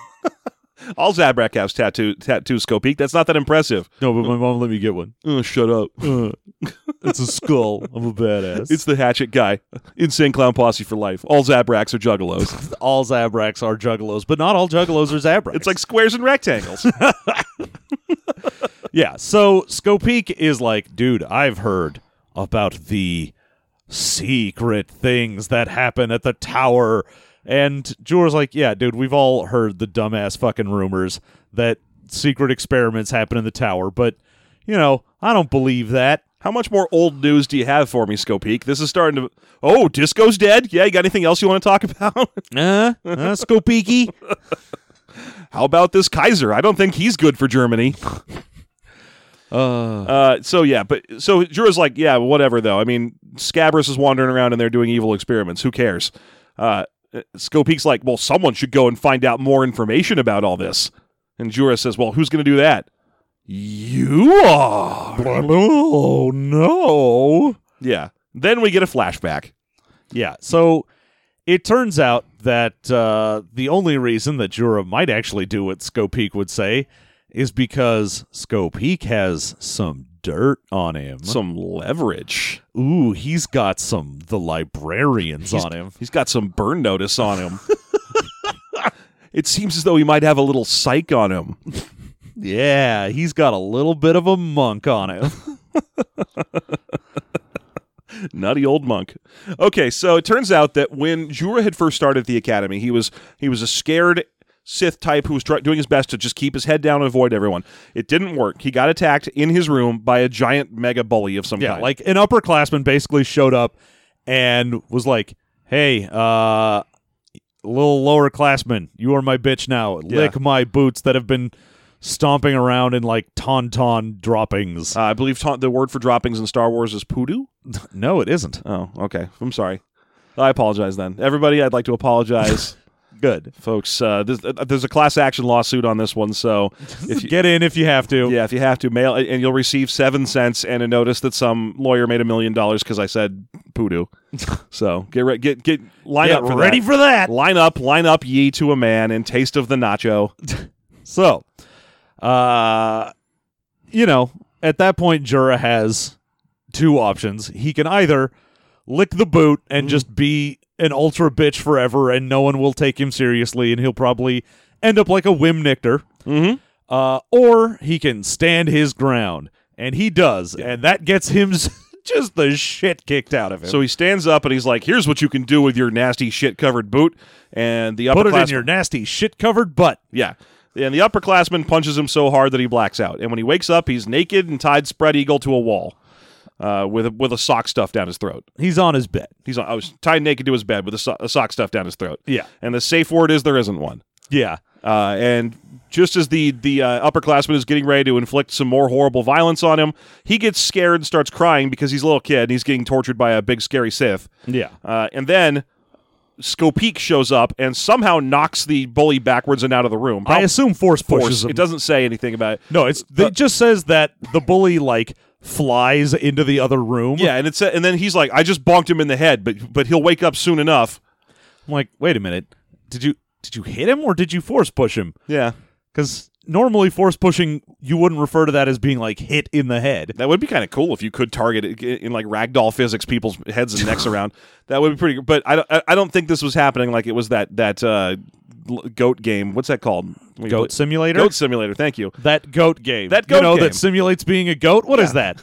All Zabrak has tattoo, tattoo Skopeek. That's not that impressive. No, but my mom let me get one. Oh, shut up. Uh, it's a skull. I'm a badass. It's the Hatchet guy. Insane Clown Posse for life. All Zabraks are juggalos. all Zabraks are juggalos, but not all juggalos are Zabraks. It's like squares and rectangles. Yeah, so Skopeek is like, dude, I've heard about the secret things that happen at the tower. And Jorah's like, yeah, dude, we've all heard the dumbass fucking rumors that secret experiments happen in the tower, but, you know, I don't believe that. How much more old news do you have for me, Skopeek? This is starting to... Oh, Disco's dead? Yeah, you got anything else you want to talk about? Uh, uh Skopeeky? How about this Kaiser? I don't think he's good for Germany. Uh, Uh, so yeah, but so Jura's like, yeah, whatever though. I mean, Scabrous is wandering around and they're doing evil experiments. Who cares? Uh, Skopeek's like, well, someone should go and find out more information about all this. And Jura says, well, who's going to do that? You are. oh, no. Yeah. Then we get a flashback. Yeah, so it turns out that uh, the only reason that Jura might actually do what Skopeek would say is because Skopeek has some dirt on him. Some leverage. Ooh, he's got some the librarians He's- on him. He's got some burn notice on him. It seems as though he might have a little psych on him. Yeah, he's got a little bit of a monk on him. Nutty old monk. Okay, so it turns out that when Jura had first started at the academy, he was he was a scared Sith type who was try- doing his best to just keep his head down and avoid everyone. It didn't work. He got attacked in his room by a giant mega bully of some Yeah, kind. like an upperclassman basically showed up and was like, hey, uh, little lower classman, you are my bitch now. Lick my boots that have been stomping around in like tauntaun droppings. Uh, I believe ta- the word for droppings in Star Wars is poodoo? No, it isn't. Oh, okay. I'm sorry. I apologize then. Everybody, I'd like to apologize. Good. Folks, uh, there's, uh, there's a class action lawsuit on this one, so if you, Get in if you have to. yeah, if you have to, mail and you'll receive seven cents and a notice that some lawyer made a million dollars because I said poodoo. So get re- get get line Get up for ready that. for that. Line up, line up, ye to a man, and taste of the nacho. So, uh, you know, at that point, Jura has two options. He can either lick the boot and just be an ultra bitch forever, and no one will take him seriously, and he'll probably end up like a Wimnictor. Mm-hmm. Uh, or he can stand his ground, and he does, yeah. and that gets him just the shit kicked out of him. So he stands up and he's like, "Here's what you can do with your nasty shit-covered boot." And the put it upperclassman, in your nasty shit-covered butt. Yeah. And the upperclassman punches him so hard that he blacks out. And when he wakes up, he's naked and tied spread eagle to a wall, uh, with a, with a sock stuffed down his throat. He's on his bed. He's on. I was tied naked to his bed with a, so- a sock stuffed down his throat. Yeah. And the safe word is there isn't one. Yeah. Uh, and just as the the uh, upperclassman is getting ready to inflict some more horrible violence on him, he gets scared and starts crying because he's a little kid and he's getting tortured by a big scary Sith. Yeah. Uh, and then Skopeek shows up and somehow knocks the bully backwards and out of the room. How I assume force pushes force. him. It doesn't say anything about it. No, it's But- it just says that the bully like flies into the other room. Yeah, and it's and then he's like, "I just bonked him in the head, but but he'll wake up soon enough." I'm like, wait a minute. Did you did you hit him or did you force push him? Yeah. Because normally force pushing, you wouldn't refer to that as being like hit in the head. That would be kind of cool if you could target it in, in like ragdoll physics, people's heads and necks around. That would be pretty good. But I don't, I don't think this was happening like it was that that uh, goat game. What's that called? When you Goat play- simulator? Goat simulator. Thank you. That goat game. That goat you know, game. that simulates being a goat? What is that?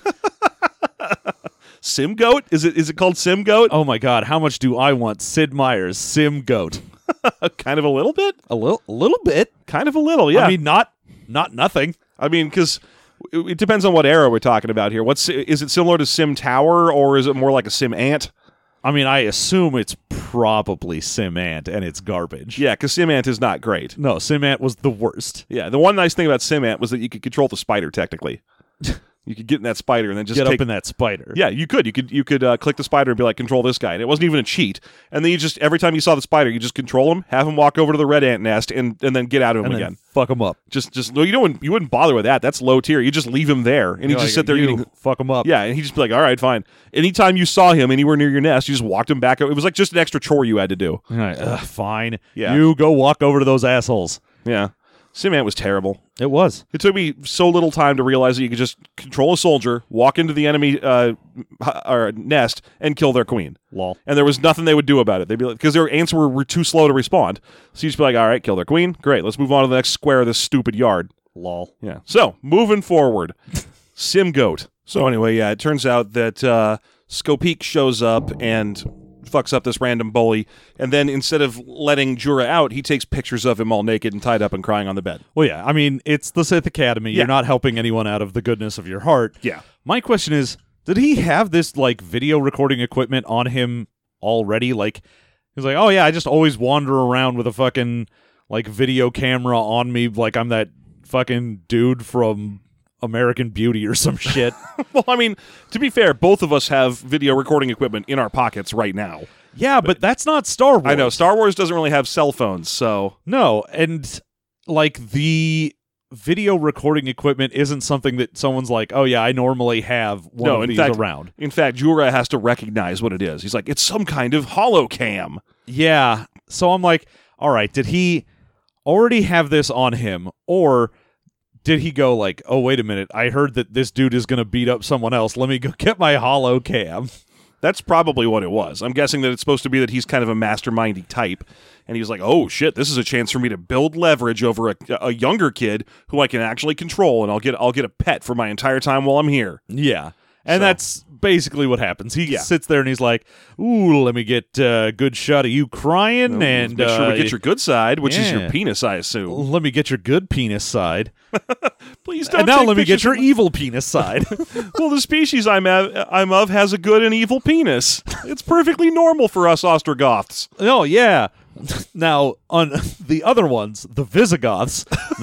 Sim Goat? Is it is it called Sim Goat? Oh my god, how much do I want Sid Meier's Sim Goat? Kind of a little bit. A little a little bit. Kind of a little. Yeah. I mean, not not nothing. I mean, because it, it depends on what era we're talking about here. What's is it similar to Sim Tower or is it more like a Sim Ant? I mean, I assume it's probably Sim Ant and it's garbage. Yeah, because Sim Ant is not great. No, Sim Ant was the worst. Yeah, the one nice thing about Sim Ant was that you could control the spider technically. You could get in that spider and then just Get take, up in that spider. Yeah, you could. You could you could uh, click the spider and be like, control this guy. And it wasn't even a cheat. And then you just, every time you saw the spider, you just control him, have him walk over to the red ant nest, and, and then get out of him and again. then fuck him up. Just, just no, you don't. You wouldn't bother with that. That's low tier. You just leave him there, and he You're just like, sit there you eating. Fuck him up. Yeah, and he'd just be like, all right, fine. Anytime you saw him anywhere near your nest, you just walked him back. It was like just an extra chore you had to do. All right, ugh, fine. Yeah. You go walk over to those assholes. Yeah, Sim Ant was terrible. It was. It took me so little time to realize that you could just control a soldier, walk into the enemy uh, h- or nest, and kill their queen. Lol. And there was nothing they would do about it. They'd be like, because their ants were, were too slow to respond. So you just be like, all right, kill their queen. Great, let's move on to the next square of this stupid yard. Lol. Yeah. So moving forward, Sim Goat. So anyway, yeah, it turns out that uh, Skopeek shows up and fucks up this random bully, and then instead of letting Jura out, he takes pictures of him all naked and tied up and crying on the bed. Well, yeah, I mean, it's the Sith Academy. Yeah. You're not helping anyone out of the goodness of your heart. Yeah. My question is, did he have this, like, video recording equipment on him already? Like, he's like, oh, yeah, I just always wander around with a fucking, like, video camera on me like I'm that fucking dude from American Beauty or some shit. Well, I mean, to be fair, both of us have video recording equipment in our pockets right now. Yeah, but that's not Star Wars. I know, Star Wars doesn't really have cell phones, so... No, and, like, the video recording equipment isn't something that someone's like, oh, yeah, I normally have one No, of in these fact- around. In fact, Jura has to recognize what it is. He's like, it's some kind of holocam. Yeah, so I'm like, all right, did he already have this on him, or did he go like, oh, wait a minute, I heard that this dude is going to beat up someone else. Let me go get my holo cam. That's probably what it was. I'm guessing that it's supposed to be that he's kind of a mastermindy type, and he was like, oh, shit, this is a chance for me to build leverage over a, a younger kid who I can actually control, and I'll get I'll get a pet for my entire time while I'm here. Yeah, and So- that's basically what happens. He Yeah. sits there and he's like, ooh, let me get a good shot of you crying, and Make sure uh, we get your good side, which is your yeah. penis, I assume. let me get your good penis side. Please don't And now take let me get pictures your of- evil penis side. Well, the species I'm, av- I'm of has a good and evil penis. It's perfectly normal for us Ostrogoths. Oh, yeah. Now, on the other ones, the Visigoths,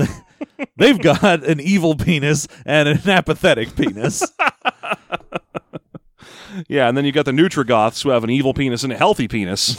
they've got an evil penis and an apathetic penis. Yeah, and then you got the Nutrigoths who have an evil penis and a healthy penis.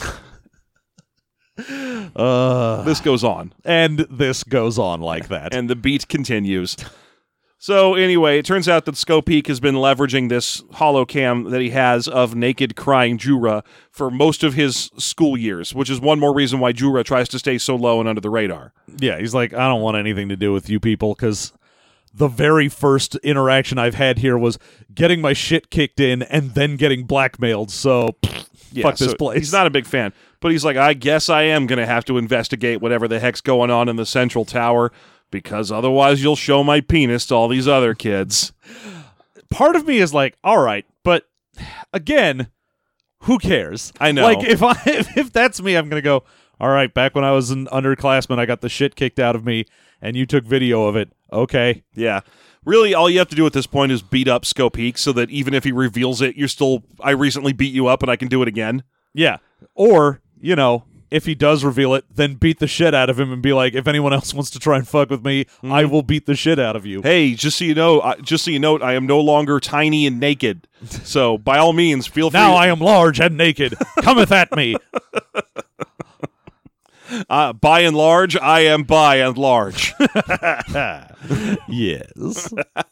Uh, This goes on. and this goes on like that. And the beat continues. So anyway, it turns out that Skopeek has been leveraging this holocam that he has of naked crying Jura for most of his school years, which is one more reason why Jura tries to stay so low and under the radar. Yeah, he's like, I don't want anything to do with you people because the very first interaction I've had here was getting my shit kicked in and then getting blackmailed. So pfft, Yeah, fuck this so place. He's not a big fan, but he's like, I guess I am going to have to investigate whatever the heck's going on in the central tower, because otherwise you'll show my penis to all these other kids. Part of me is like, all right, but again, who cares? I know. Like, if I if that's me, I'm gonna go, all right, back when I was an underclassman, I got the shit kicked out of me, and you took video of it. Okay. Yeah. Really, all you have to do at this point is beat up Skopeek so that even if he reveals it, you're still, I recently beat you up and I can do it again. Yeah. Or, you know, if he does reveal it, then beat the shit out of him and be like, if anyone else wants to try and fuck with me, mm-hmm. I will beat the shit out of you. Hey, just so you know, uh, just so you know, I am no longer tiny and naked. So, by all means, feel free. Now to- I am large and naked. Cometh at me. Uh, by and large, I am by and large. Yes.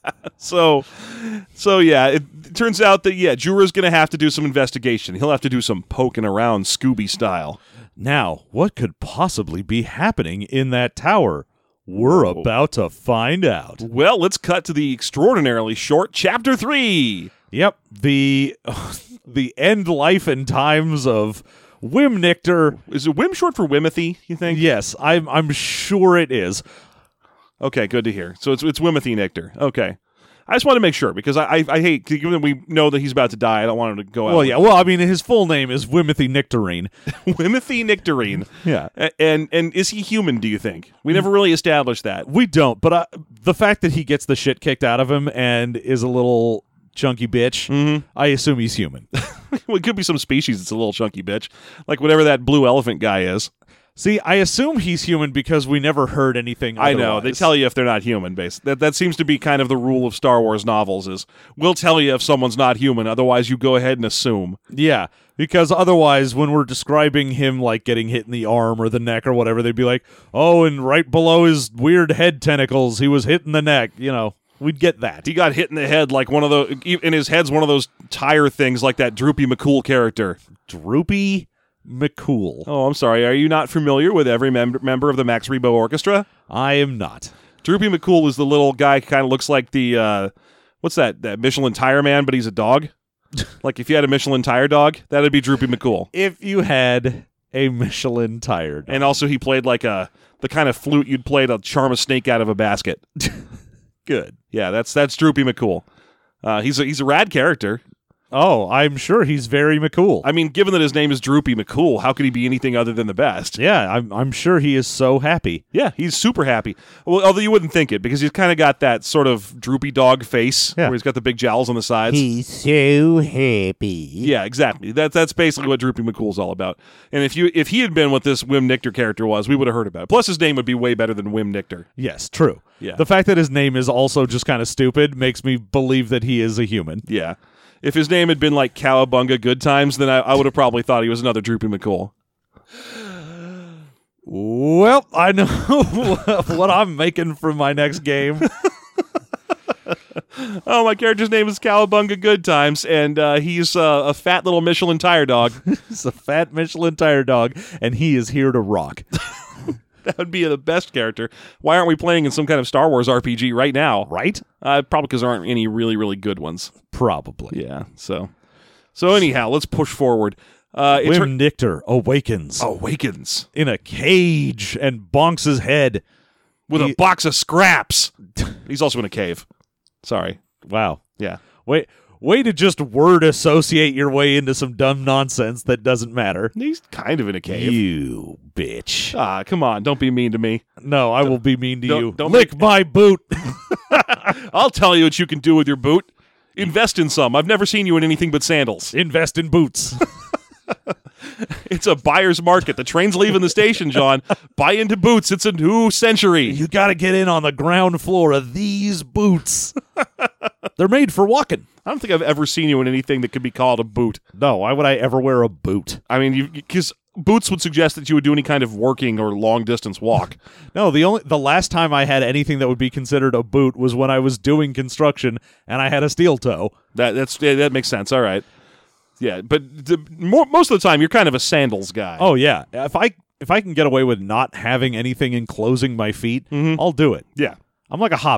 so, so yeah, it, it turns out that, yeah, Jura's going to have to do some investigation. He'll have to do some poking around Scooby style. Now, what could possibly be happening in that tower? We're Whoa. about to find out. Well, let's cut to the extraordinarily short chapter three. Yep, the the end life and times of Wim Nictor. Is it Wim short for Wimothy, you think? Yes, I'm I'm sure it is. Okay, good to hear. So it's it's Wimothy Nictor. Okay. I just want to make sure, because I, I I hate, given that we know that he's about to die, I don't want him to go out. Well, yeah, well, I mean, his full name is Wimothy Nictorine. Wimothy Nictorine. Yeah. A- And and is he human, do you think? We never really established that. We don't, but uh, the fact that he gets the shit kicked out of him and is a little chunky bitch, Mm-hmm. I assume he's human. Well, it could be some species that's a little chunky bitch. Like whatever that blue elephant guy is. See, I assume he's human because we never heard anything I know. They otherwise. tell you if they're not human, base. That that seems to be kind of the rule of Star Wars novels is we'll tell you if someone's not human, otherwise you go ahead and assume. Yeah, because otherwise, when we're describing him like getting hit in the arm or the neck or whatever, they'd be like, oh, and right below his weird head tentacles, he was hit in the neck. You know, we'd get that. He got hit in the head like one of those, and his head's one of those tire things like that Droopy McCool character. Droopy McCool. Oh, I'm sorry. Are you not familiar with every mem- member of the Max Rebo Orchestra? I am not. Droopy McCool is the little guy, kind of looks like the, uh, what's that, that Michelin Tire Man, but he's a dog? Like if you had a Michelin Tire dog, that'd be Droopy McCool. If you had a Michelin tire dog. And also he played like a, the kind of flute you'd play to charm a snake out of a basket. Good. Yeah, that's that's Droopy McCool. Uh, he's a, he's a rad character. Oh, I'm sure he's very McCool. I mean, given that his name is Droopy McCool, how could he be anything other than the best? Yeah, I'm I'm sure he is so happy. Yeah, he's super happy. Well, although you wouldn't think it, because he's kind of got that sort of droopy dog face, Yeah. where he's got the big jowls on the sides. He's so happy. Yeah, exactly. That that's basically what Droopy McCool's all about. And if you if he had been what this Wim Nictor character was, we would have heard about it. Plus, his name would be way better than Wim Nictor. Yes, true. Yeah. The fact that his name is also just kind of stupid makes me believe that he is a human. Yeah. If his name had been like Cowabunga Good Times, then I, I would have probably thought he was another Droopy McCool. Well, I know what I'm making for my next game. Oh, my character's name is Cowabunga Good Times, and uh, he's uh, a fat little Michelin tire dog. He's a fat Michelin tire dog, and he is here to rock. That would be the best character. Why aren't we playing in some kind of Star Wars R P G right now? Right? Uh, probably because there aren't any really, really good ones. Probably. Yeah. So, so anyhow, let's push forward. Uh, it Wim tur- Nictor awakens awakens in a cage and bonks his head. with He- a box of scraps. He's also in a cave. Sorry. Wow. Yeah. Wait, way to just word associate your way into some dumb nonsense that doesn't matter. He's kind of in a cave. You bitch. Ah, come on. Don't be mean to me. No, I will be mean to don't- you. don't Lick my boot. I'll tell you what you can do with your boot. Invest in some. I've never seen you in anything but sandals. Invest in boots. It's a buyer's market. The train's leaving the station, John. Buy into boots. It's a new century. You got to get in on the ground floor of these boots. They're made for walking. I don't think I've ever seen you in anything that could be called a boot. No, why would I ever wear a boot? I mean, because boots would suggest that you would do any kind of working or long distance walk. No, the only the last time I had anything that would be considered a boot was when I was doing construction and I had a steel toe. That that's yeah, that makes sense. All right. Yeah, but the, more, most of the time you're kind of a sandals guy. Oh yeah, if I if I can get away with not having anything enclosing my feet, Mhm. I'll do it. yeah. I'm like a hobbit.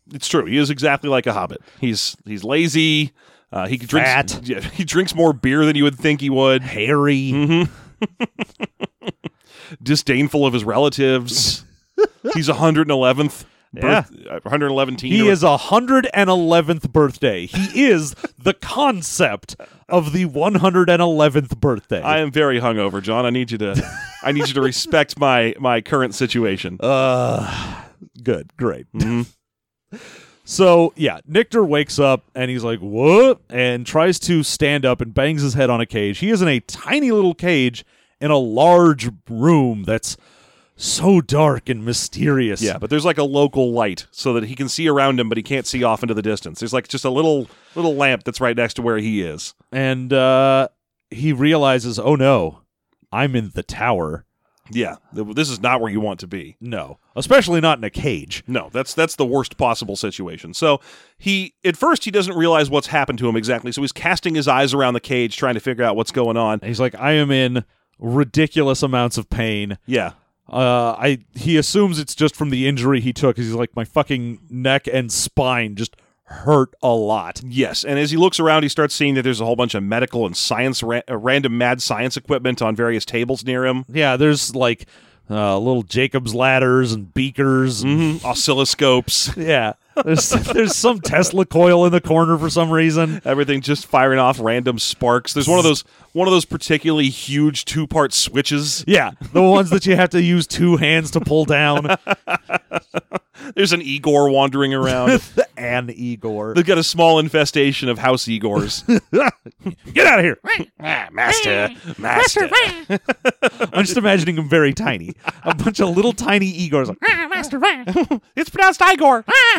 It's true. He is exactly like a hobbit. He's he's lazy. Uh, he drinks. Fat. Yeah, he drinks more beer than you would think he would. Hairy. Mm-hmm. Disdainful of his relatives. He's one hundred eleventh. Birth, Yeah. uh, one hundred eleventh. He is a one hundred eleventh birthday. He is the concept of the one hundred eleventh birthday. I am very hungover, John. I need you to. I need you to respect my my current situation. Uh, good, great. Mhm. So, yeah, Nictor wakes up and he's like, what? And tries to stand up and bangs his head on a cage. He is in a tiny little cage in a large room that's so dark and mysterious. Yeah, but there's like a local light so that he can see around him, but he can't see off into the distance. There's like just a little little lamp that's right next to where he is. And uh, he realizes, oh no, I'm in the tower. Yeah, th- this is not where you want to be. No, especially not in a cage. No, that's that's the worst possible situation. So he, at first, he doesn't realize what's happened to him exactly. So he's casting his eyes around the cage, trying to figure out what's going on. And he's like, I am in ridiculous amounts of pain. Yeah, Uh, I he assumes it's just from the injury he took. 'Cause he's like, my fucking neck and spine just hurt a lot. yes. And as he looks around, he starts seeing that there's a whole bunch of medical and science, ra- uh, random mad science equipment on various tables near him. Yeah, there's like uh, little Jacob's ladders and beakers. and- Mhm. Oscilloscopes, Yeah, there's there's some Tesla coil in the corner for some reason. everything just firing off random sparks. There's one of those one of those particularly huge two part switches. Yeah, the ones that you have to use two hands to pull down. There's an Igor wandering around. And Igor. They've got a small infestation of house Igors. Get out of here. Ah, master, master. I'm just imagining him very tiny. A bunch of little tiny Igors. Like, It's pronounced Igor.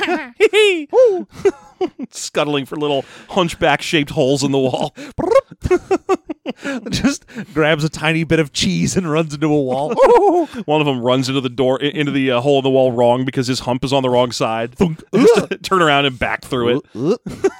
Scuttling for little hunchback-shaped holes in the wall. just grabs a tiny bit of cheese and runs into a wall. One of them runs into the door, i- into the uh, hole in the wall wrong because his hump is on the wrong side. Turn around and back through it.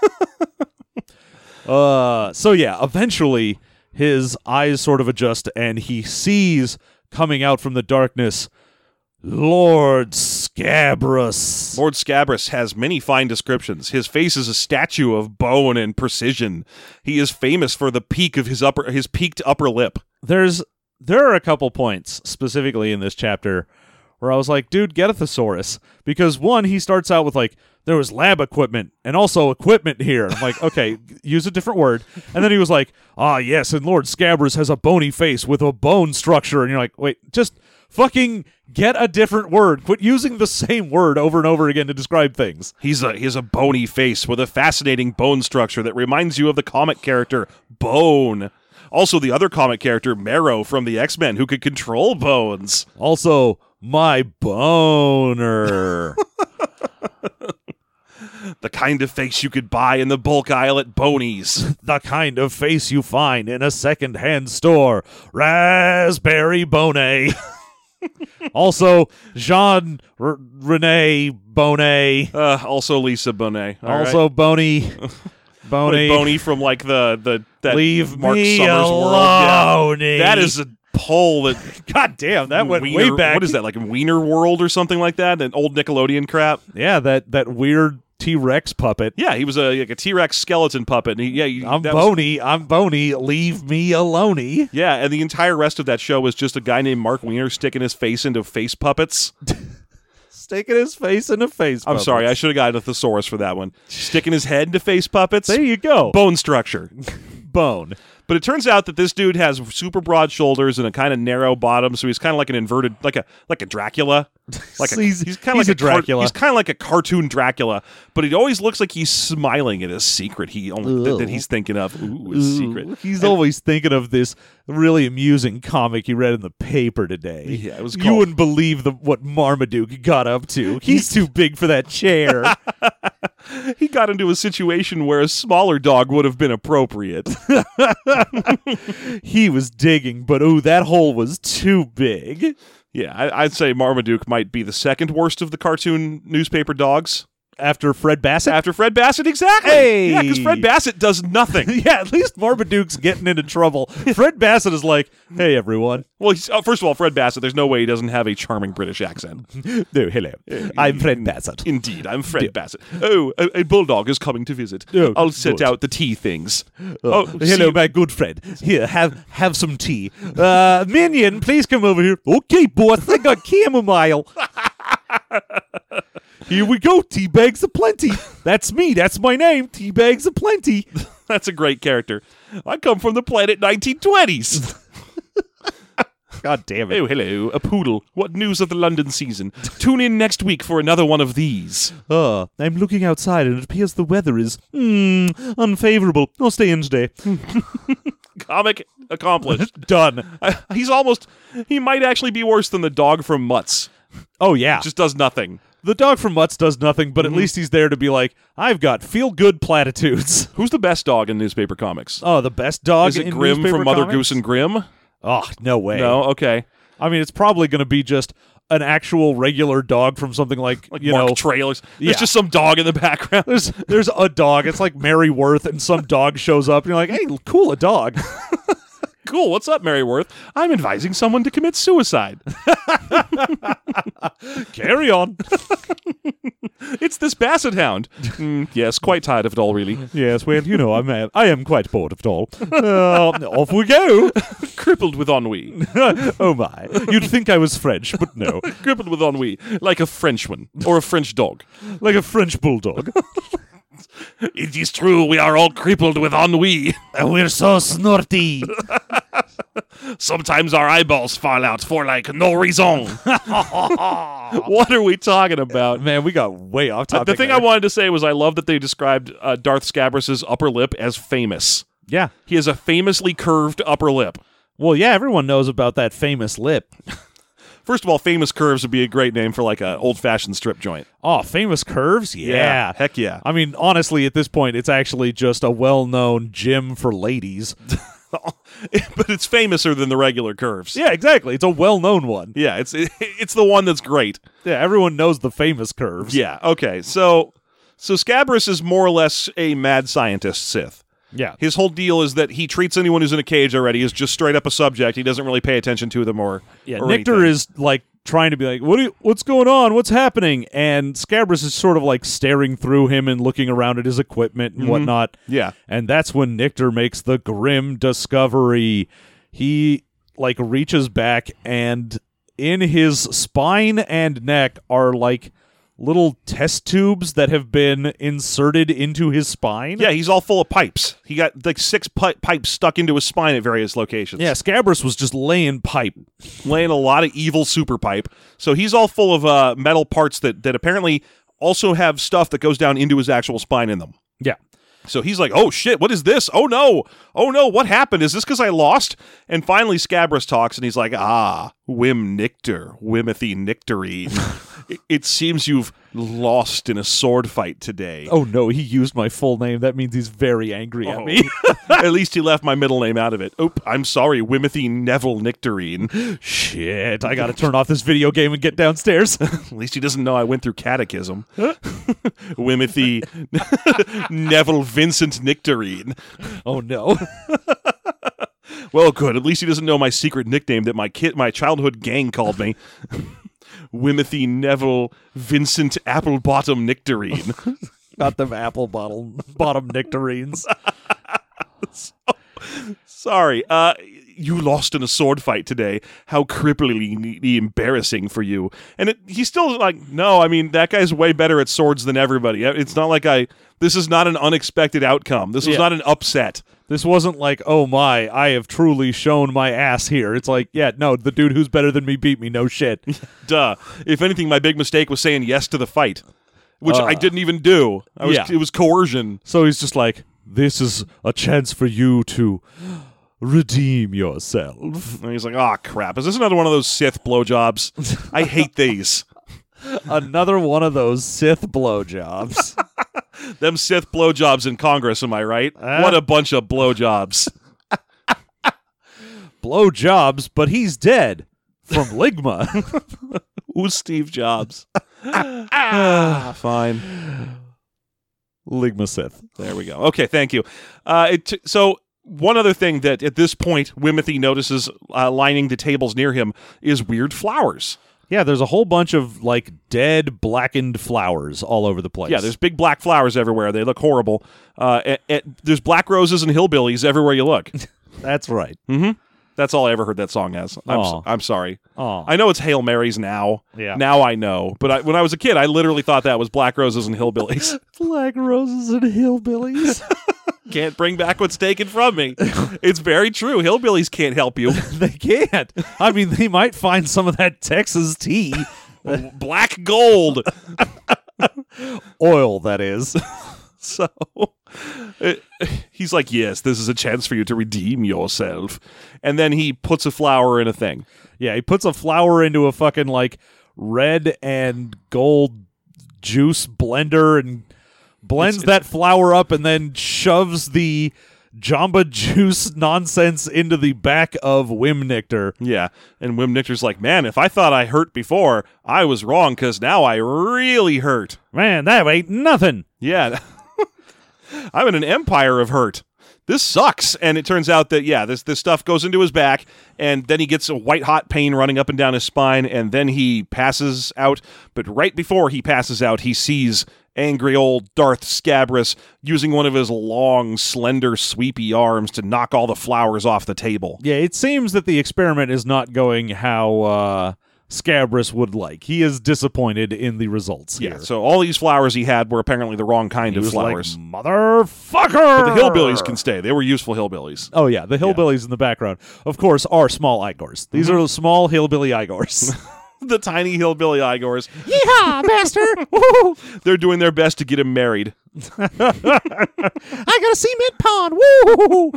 uh, so yeah, eventually his eyes sort of adjust and he sees coming out from the darkness Lord Scabrous. Lord Scabrous has many fine descriptions. His face is a statue of bone and precision. He is famous for the peak of his upper, his peaked upper lip. There's there are a couple points specifically in this chapter where I was like, dude, get a thesaurus. Because one, he starts out with like, there was lab equipment and also equipment here. I'm like, okay, use a different word. And then he was like, ah, yes, and Lord Scabrous has a bony face with a bone structure. And you're like, wait, just fucking get a different word. Quit using the same word over and over again to describe things. He's a he has a bony face with a fascinating bone structure that reminds you of the comic character Bone. Also, the other comic character Marrow from the X-Men, who could control bones. Also, my boner. The kind of face you could buy in the bulk aisle at Boney's. The kind of face you find in a second-hand store. Raspberry Bonet. Also, Jean R- Rene Bonet. Uh, also Lisa Bonet. All right. Also, Boney. Like Boney. Boney from like the the that Leave Mark me Summers alone. world. Yeah. That is a poll that God damn, that went Wiener, way back. What is that, like Wiener World or something like that? An old Nickelodeon crap. Yeah, that, that weird T-Rex puppet. Yeah, he was a like a T-Rex skeleton puppet. And he, yeah, he, I'm that was- Boney. I'm Boney. Leave me alone. Yeah, and the entire rest of that show was just a guy named Mark Wiener sticking his face into face puppets. Sticking his face in a face I'm puppet. sorry, I should have gotten a thesaurus for that one. Sticking his head into face puppets. There you go. Bone structure. Bone. But it turns out that this dude has super broad shoulders and a kind of narrow bottom, so he's kind of like an inverted, like a like a Dracula. Like a, He's- kind of he's like a Dracula. he's kind of like a cartoon Dracula, but he always looks like he's smiling at a secret he only that, that he's thinking of. Ooh, a secret. Ooh, He's And- always thinking of this really amusing comic he read in the paper today. Yeah, it was You called- wouldn't believe the, what Marmaduke got up to. He's too big for that chair. He got into a situation where a smaller dog would have been appropriate. He was digging, but ooh, that hole was too big. Yeah, I, I'd say Marmaduke might be the second worst of the cartoon newspaper dogs. after Fred Bassett. After Fred Bassett, exactly. Hey! Yeah, because Fred Bassett does nothing. Yeah, at least Marmaduke's getting into trouble. Fred Bassett is like, hey, everyone. Well, he's, uh, first of all, Fred Bassett, there's no way he doesn't have a charming British accent. No, hello. I'm Fred Bassett. Indeed, I'm Fred Bassett. Oh, a, a bulldog is coming to visit. Oh, I'll set good. out the tea things. Oh, Oh, hello, see- my good friend. Here, have have some tea. Uh, Minion, please come over here. Okay, boss, I got chamomile. Here we go, tea bags aplenty. That's me. That's my name, tea bags aplenty. That's a great character. I come from the planet nineteen twenties. God damn it. Oh, hello, a poodle. What news of the London season? Tune in next week for another one of these. Uh, I'm looking outside and it appears the weather is, hmm, unfavorable. I'll stay in today. Comic accomplished. Done. I, he's almost, he might actually be worse than the dog from Mutts. Oh, yeah. Just does nothing. The dog from Mutts does nothing, but at least he's there to be like, I've got feel-good platitudes. Who's the best dog in newspaper comics? Oh, the best dog Is it in Grimm newspaper from Mother comics? Goose and Grimm? Oh, no way. No, okay. I mean, it's probably going to be just an actual regular dog from something like, Like you Mark know, Trailers. There's Yeah. just some dog in the background. there's there's a dog. It's like Mary Worth, and some dog shows up, and you're like, hey, cool, a dog. Cool, what's up, Mary Worth? I'm advising someone to commit suicide. Carry on. It's this Basset Hound. Mm, yes, quite tired of it all, really. Yes, well, you know, I'm uh, I am quite bored of it all. Uh, off we go. Crippled with ennui. Oh my! You'd think I was French, but no, Crippled with ennui. Like a Frenchman. Or a French dog. like a French bulldog. It is true, we are all crippled with ennui. We're so snorty. Sometimes our eyeballs fall out for like no reason. What are we talking about? Man, we got way off Uh, topic. the thing there. I wanted to say was I love that they described uh, Darth Scabrous' upper lip as famous. yeah. He has a famously curved upper lip. Well, yeah, everyone knows about that famous lip. First of all, Famous Curves would be a great name for like an old-fashioned strip joint. Oh, famous curves? Yeah. Heck yeah. I mean, honestly, at this point, it's actually just a well-known gym for ladies. But it's famouser than the regular curves. Yeah, exactly. It's a well-known one. Yeah, it's it, it's the one that's great. Yeah, everyone knows the famous curves. Yeah, okay. So so Scabrous is more or less a mad scientist Sith. Yeah. His whole deal is that he treats anyone who's in a cage already as just straight up a subject. He doesn't really pay attention to them or Yeah, or Nictor anything. is like trying to be like, what? Are you, what's going on? What's happening? And Scabrous is sort of like staring through him and looking around at his equipment and whatnot. Yeah. And that's when Nictor makes the grim discovery. He like reaches back, and in his spine and neck are like little test tubes that have been inserted into his spine. Yeah, he's all full of pipes. He got like six pi- pipes stuck into his spine at various locations. Yeah, Scabrous was just laying pipe. Laying a lot of evil super pipe. So he's all full of uh, metal parts that, that apparently also have stuff that goes down into his actual spine in them. Yeah. So he's like, oh shit, what is this? Oh no. Oh no, what happened? Is this because I lost? And finally Scabrous talks and he's like, ah, Wim Nictor, Wimothy Nictorine. it, it seems you've lost in a sword fight today. Oh no, he used my full name. That means he's very angry at Oh. me. At least he left my middle name out of it. Oop, I'm sorry, Wimothy Neville Nictorine. Shit, I gotta turn off this video game and get downstairs. At least he doesn't know I went through catechism. Wimothy Neville Vincent Nictorine. Oh no. Well, good. At least he doesn't know my secret nickname that my kid, my childhood gang called me. Wimothy Neville Vincent Applebottom Nictorine. Got them apple bottle bottom nectarines. Sorry. Uh, you lost in a sword fight today. How cripplingly embarrassing for you. And it, he's still like, no, I mean, that guy's way better at swords than everybody. It's not like I, this is not an unexpected outcome. This was Yeah. not an upset. This wasn't like, oh my, I have truly shown my ass here. It's like, yeah, no, the dude who's better than me beat me, no shit. Duh. If anything, my big mistake was saying yes to the fight, which Uh, I didn't even do. I was, yeah. It was coercion. So he's just like, this is a chance for you to redeem yourself. And he's like, oh, crap. Is this another one of those Sith blowjobs? I hate these. Another one of those Sith blowjobs. Them Sith blowjobs in Congress, am I right? Uh. What a bunch of blowjobs. Blowjobs, but he's dead from Ligma. Who's Steve Jobs? Ah, fine. Ligma Sith. There we go. Okay, thank you. Uh, it t- so one other thing that at this point Wimothy notices uh, lining the tables near him is weird flowers. Yeah, there's a whole bunch of like dead, blackened flowers all over the place. Yeah, there's big black flowers everywhere. They look horrible. Uh, and, and there's black roses and hillbillies everywhere you look. That's right. Mm-hmm. That's all I ever heard that song as. I'm, Aw. s- I'm sorry. Aw. I know it's Hail Marys now. Yeah. Now I know. But I, when I was a kid, I literally thought that was black roses and hillbillies. Black roses and hillbillies. Can't bring back what's taken from me. It's very true. Hillbillies can't help you. They can't. I mean, they might find some of that Texas tea. Black gold. Oil, that is. So it, he's like, yes, this is a chance for you to redeem yourself. And then he puts a flower in a thing. Yeah, he puts a flower into a fucking, like, red and gold juice blender and blends It's- that flower up and then shoves the Jamba Juice nonsense into the back of Wimnictor. Yeah. And Wim Nictor's like, man, if I thought I hurt before, I was wrong because now I really hurt. Man, that ain't nothing. Yeah. I'm in an empire of hurt. This sucks. And it turns out that, yeah, this, this stuff goes into his back, and then he gets a white-hot pain running up and down his spine, and then he passes out. But right before he passes out, he sees angry old Darth Scabrous using one of his long, slender, sweepy arms to knock all the flowers off the table. Yeah, it seems that the experiment is not going how uh, Scabrous would like. He is disappointed in the results Yeah, here. so all these flowers he had were apparently the wrong kind He of was flowers. like, motherfucker! But the hillbillies can stay. They were useful hillbillies. Oh, yeah, the hillbillies in the background, of course, are small Igors. These Mm-hmm. are small hillbilly Igors. The tiny hillbilly Igors. Yeehaw, master! Woo! They're doing their best to get him married. I got a cement pond! Woo!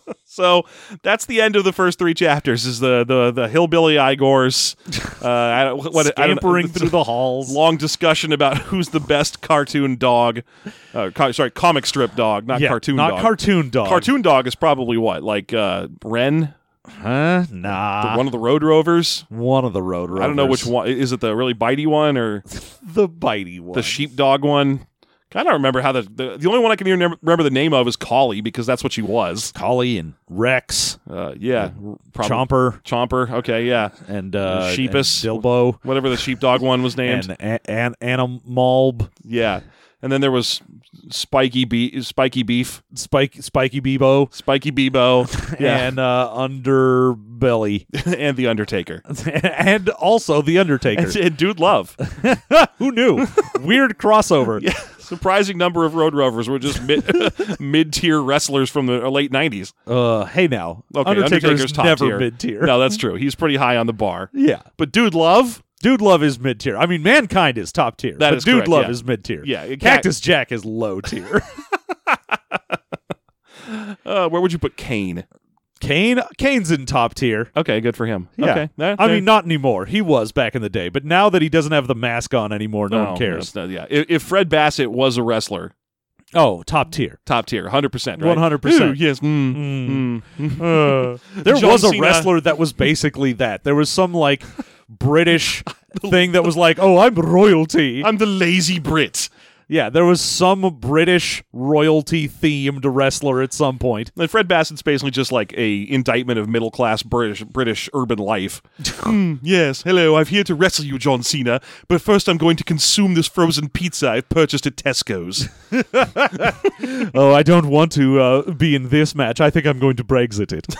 So that's the end of the first three chapters. Is the the, the hillbilly Igors uh, I don't, what, I don't, Scampering through the halls. long discussion about who's the best cartoon dog. Uh, co- sorry, comic strip dog, not Yeah, cartoon not dog. cartoon dog. Cartoon dog is probably what, like uh, Ren, Huh? Nah. one of the Road Rovers. One of the road rovers. I don't know which one. Is it the really bitey one or The bitey one. the sheepdog one? I don't remember how the, the the only one I can even remember the name of is Collie because that's what she was. Collie and Rex. Uh, yeah, prob- Chomper. Chomper. Okay, yeah, And uh, Sheepus. and Dilbo. whatever the sheepdog one was named. And an- an- Animalb. Yeah, and then there was Spiky Be- Spiky Beef, Spike, Spiky Bebo. Spiky Bebo, yeah, And uh, Underbelly. and the Undertaker, And also The Undertaker. and, and Dude Love. Who knew? Weird crossover. Yeah, surprising number of Road Rovers were just mid mid tier wrestlers from the late nineties. Uh, hey now. Okay, Undertaker's, Undertaker's top never tier. mid-tier. No, that's true. He's pretty high on the bar. Yeah. But Dude Love, Dude Love is mid-tier. I mean, Mankind is top tier. That but is Dude correct, Love yeah. is mid-tier. Yeah, it- Cactus Jack is low tier. uh, where would you put Kane? Kane, Kane's in top tier. Okay, good for him. Yeah. Okay, there- I there- mean, not anymore. He was back in the day, but now that he doesn't have the mask on anymore, no, one cares. that's not- yeah, if, if Fred Bassett was a wrestler, Oh, top tier. top tier, one hundred percent, right? one hundred percent. Ooh, yes. Mm, mm. Uh, there John was a Cena- wrestler that was basically that. There was some like British thing that was like, "Oh, I'm royalty." I'm the lazy Brit. Yeah, there was some British royalty themed wrestler at some point. And Fred Bassett's basically just like a indictment of middle class British British urban life. Hmm, yes, hello, I'm here to wrestle you, John Cena, but first I'm going to consume this frozen pizza I've purchased at Tesco's. Oh, I don't want to uh, be in this match. I think I'm going to Brexit it.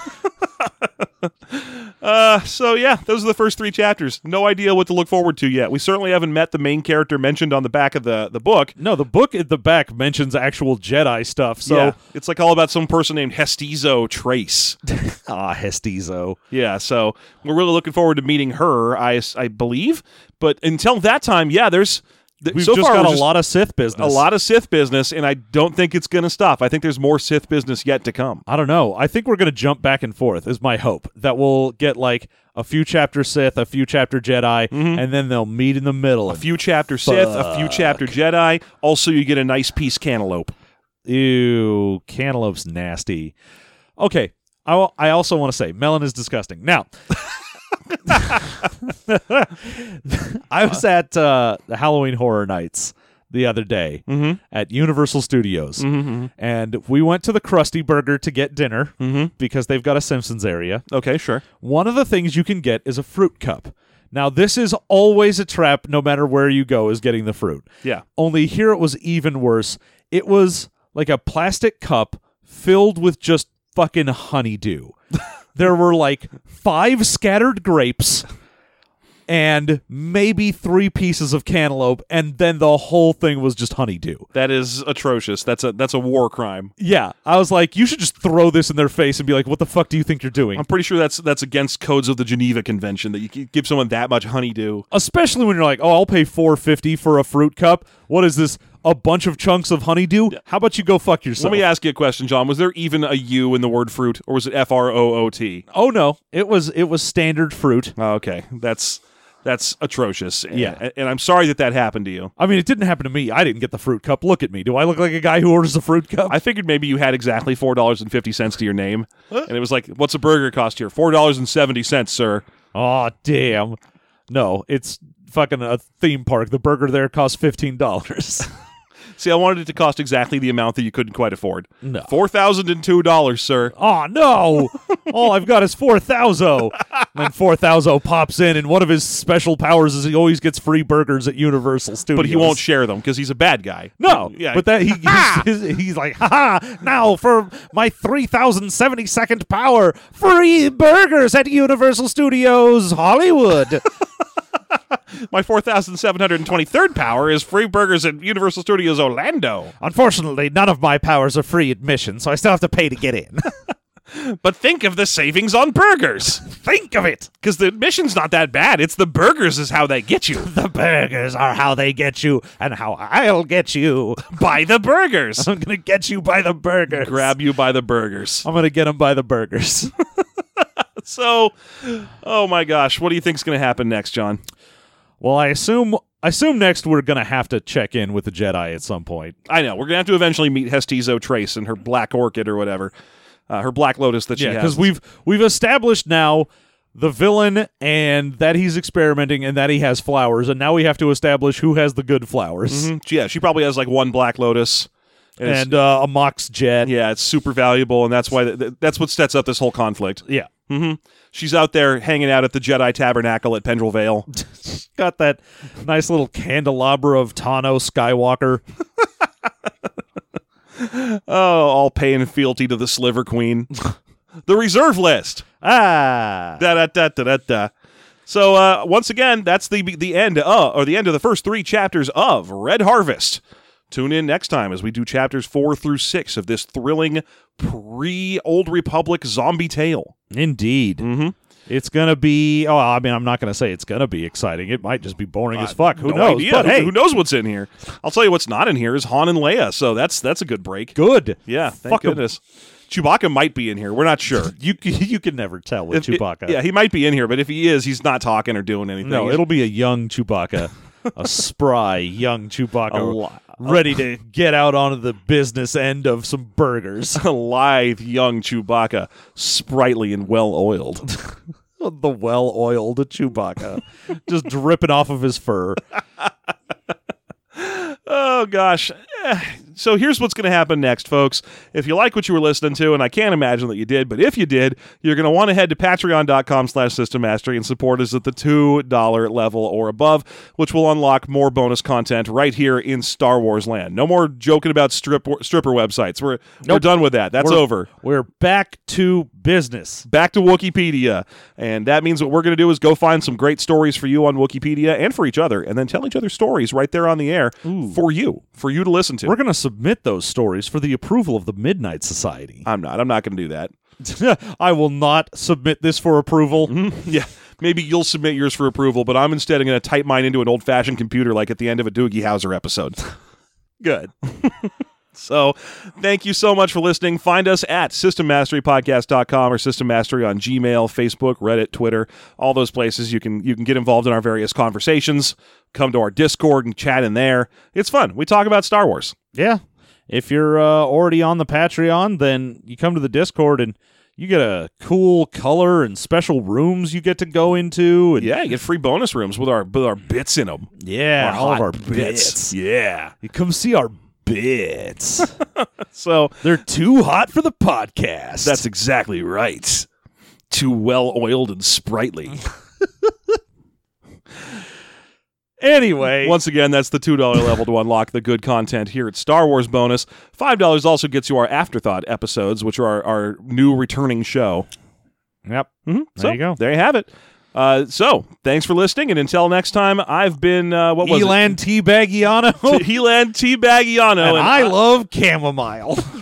Uh, so yeah, those are the first three chapters. No idea what to look forward to yet. We certainly haven't met the main character mentioned on the back of the, the book. No, the book at the back mentions actual Jedi stuff. So, Yeah, it's like all about some person named Hestizo Trace. ah, Hestizo. Yeah, so we're really looking forward to meeting her, I, I believe. But until that time, yeah, there's... th- We've so just far, got we're a just- lot of Sith business. a lot of Sith business, and I don't think it's going to stop. I think there's more Sith business yet to come. I don't know. I think we're going to jump back and forth, is my hope. That we'll get like a few chapter Sith, a few chapter Jedi, and then they'll meet in the middle. A few chapter Sith, a few chapter Jedi. Also, you get a nice piece cantaloupe. Ew, cantaloupe's nasty. Okay, I, I also want to say melon is disgusting. Now, I was at uh, the Halloween Horror Nights the other day Mm-hmm. at Universal Studios, Mm-hmm. and we went to the Krusty Burger to get dinner Mm-hmm. because they've got a Simpsons area. Okay, sure. One of the things you can get is a fruit cup. Now, this is always a trap no matter where you go, is getting the fruit. Yeah. Only here it was even worse. It was like a plastic cup filled with just fucking honeydew. There were like five scattered grapes and maybe three pieces of cantaloupe, and then the whole thing was just honeydew. That is atrocious. That's a that's a war crime. Yeah, I was like, you should just throw this in their face and be like, what the fuck do you think you're doing? I'm pretty sure that's that's against codes of the Geneva Convention that you c- give someone that much honeydew. Especially when you're like, oh, I'll pay four fifty for a fruit cup. What is this? A bunch of chunks of honeydew? How about you go fuck yourself? Let me ask you a question, John. Was there even a U in the word fruit, or was it F R O O T? Oh no, it was it was standard fruit. Oh, okay, that's that's atrocious. Yeah. and, and I'm sorry that that happened to you. I mean, it didn't happen to me. I didn't get the fruit cup. Look at me. Do I look like a guy who orders a fruit cup? I figured maybe you had exactly four dollars and fifty cents to your name, and it was like, "What's a burger cost here? Four dollars and seventy cents, sir." Oh damn! No, it's fucking a theme park. The burger there costs fifteen dollars. See, I wanted it to cost exactly the amount that you couldn't quite afford. No. Four thousand and two dollars, sir. Oh no! All I've got is four thousand. Then four thousand pops in, and one of his special powers is he always gets free burgers at Universal Studios. But he won't share them because he's a bad guy. No, yeah. but that he he's, he's like, ha ha! Now for my three thousand seventy second power, free burgers at Universal Studios Hollywood. My four thousand seven hundred twenty-third power is free burgers at Universal Studios Orlando. Unfortunately, none of my powers are free admission, so I still have to pay to get in. But think of the savings on burgers. Think of it! Because the admission's not that bad. It's the burgers is how they get you. The burgers are how they get you, and how I'll get you. By the burgers. I'm gonna get you by the burgers. Grab you by the burgers. I'm gonna get them by the burgers. So, oh my gosh, what do you think's going to happen next, John? Well, I assume I assume next we're gonna have to check in with the Jedi at some point. I know. We're going to have to eventually meet Hestizo Trace and her black orchid or whatever. Uh, her black lotus that she Yeah, has. because we've we've established now the villain and that he's experimenting and that he has flowers, and now we have to establish who has the good flowers. Mhm. Yeah, she probably has like one black lotus. And, it's- And uh, a Mox jet. yeah, it's super valuable, and that's why th- th- that's what sets up this whole conflict. Yeah. hmm She's out there hanging out at the Jedi Tabernacle at Pendrell Vale. Got that nice little candelabra of Tano Skywalker. Oh, all paying fealty to the Sliver Queen. The reserve list. Ah. Da da da da da da. So uh, once again, that's the the end of, or the end of the first three chapters of Red Harvest. Tune in next time as we do chapters four through six of this thrilling pre-Old Republic zombie tale. Indeed. Mm-hmm. It's going to be, oh, I mean, I'm not going to say it's going to be exciting. It might just be boring as fuck. Who no knows? idea. But Who- hey, who knows what's in here? I'll tell you what's not in here is Han and Leia, so that's that's a good break. good. Yeah, thank Fuck 'em. goodness. Chewbacca might be in here. We're not sure. You you can never tell with If- Chewbacca. yeah, he might be in here, but if he is, he's not talking or doing anything. No, He's- it'll be a young Chewbacca, a spry young Chewbacca, A li- ready to get out onto the business end of some burgers. a lithe young Chewbacca, sprightly and well oiled. The well-oiled Chewbacca, just dripping off of his fur. Oh, gosh. Eh, So here's what's going to happen next, folks. If you like what you were listening to, and I can't imagine that you did, but if you did, you're going to want to head to patreon.com slash system mastery and support us at the two dollar level or above, which will unlock more bonus content right here in Star Wars land. No more joking about strip stripper websites. We're, we're Nope. done with that. That's We're- over. We're back to business. Back to Wikipedia. And that means what we're going to do is go find some great stories for you on Wikipedia and for each other, and then tell each other stories right there on the air for you, for you to listen to. We're going to submit those stories for the approval of the Midnight Society. I'm not. I'm not going to do that. I will not submit this for approval. Yeah, maybe you'll submit yours for approval, but I'm instead going to type mine into an old-fashioned computer like at the end of a Doogie Howser episode. Good. So, thank you so much for listening. Find us at system mastery podcast dot com or System Mastery on Gmail, Facebook, Reddit, Twitter, all those places. You can you can get involved in our various conversations. Come to our Discord and chat in there. It's fun. We talk about Star Wars. Yeah. If you're uh, already on the Patreon, then you come to the Discord and you get a cool color and special rooms you get to go into. And Yeah, you get free bonus rooms with our with our bits in them. yeah, all of hot our bits. Yeah. You come see our bits. So They're too hot for the podcast. that's exactly right. Too well oiled and sprightly. anyway. Once again, that's the two dollar level to unlock the good content here at Star Wars Bonus. five dollars also gets you our Afterthought episodes, which are our, our new returning show. Yep. Mm-hmm. There So, you go. There you have it. Uh, so, thanks for listening, and until next time, I've been, uh, what was Elan T. Baggiano. it? Helan T. Baggiano. and I love chamomile.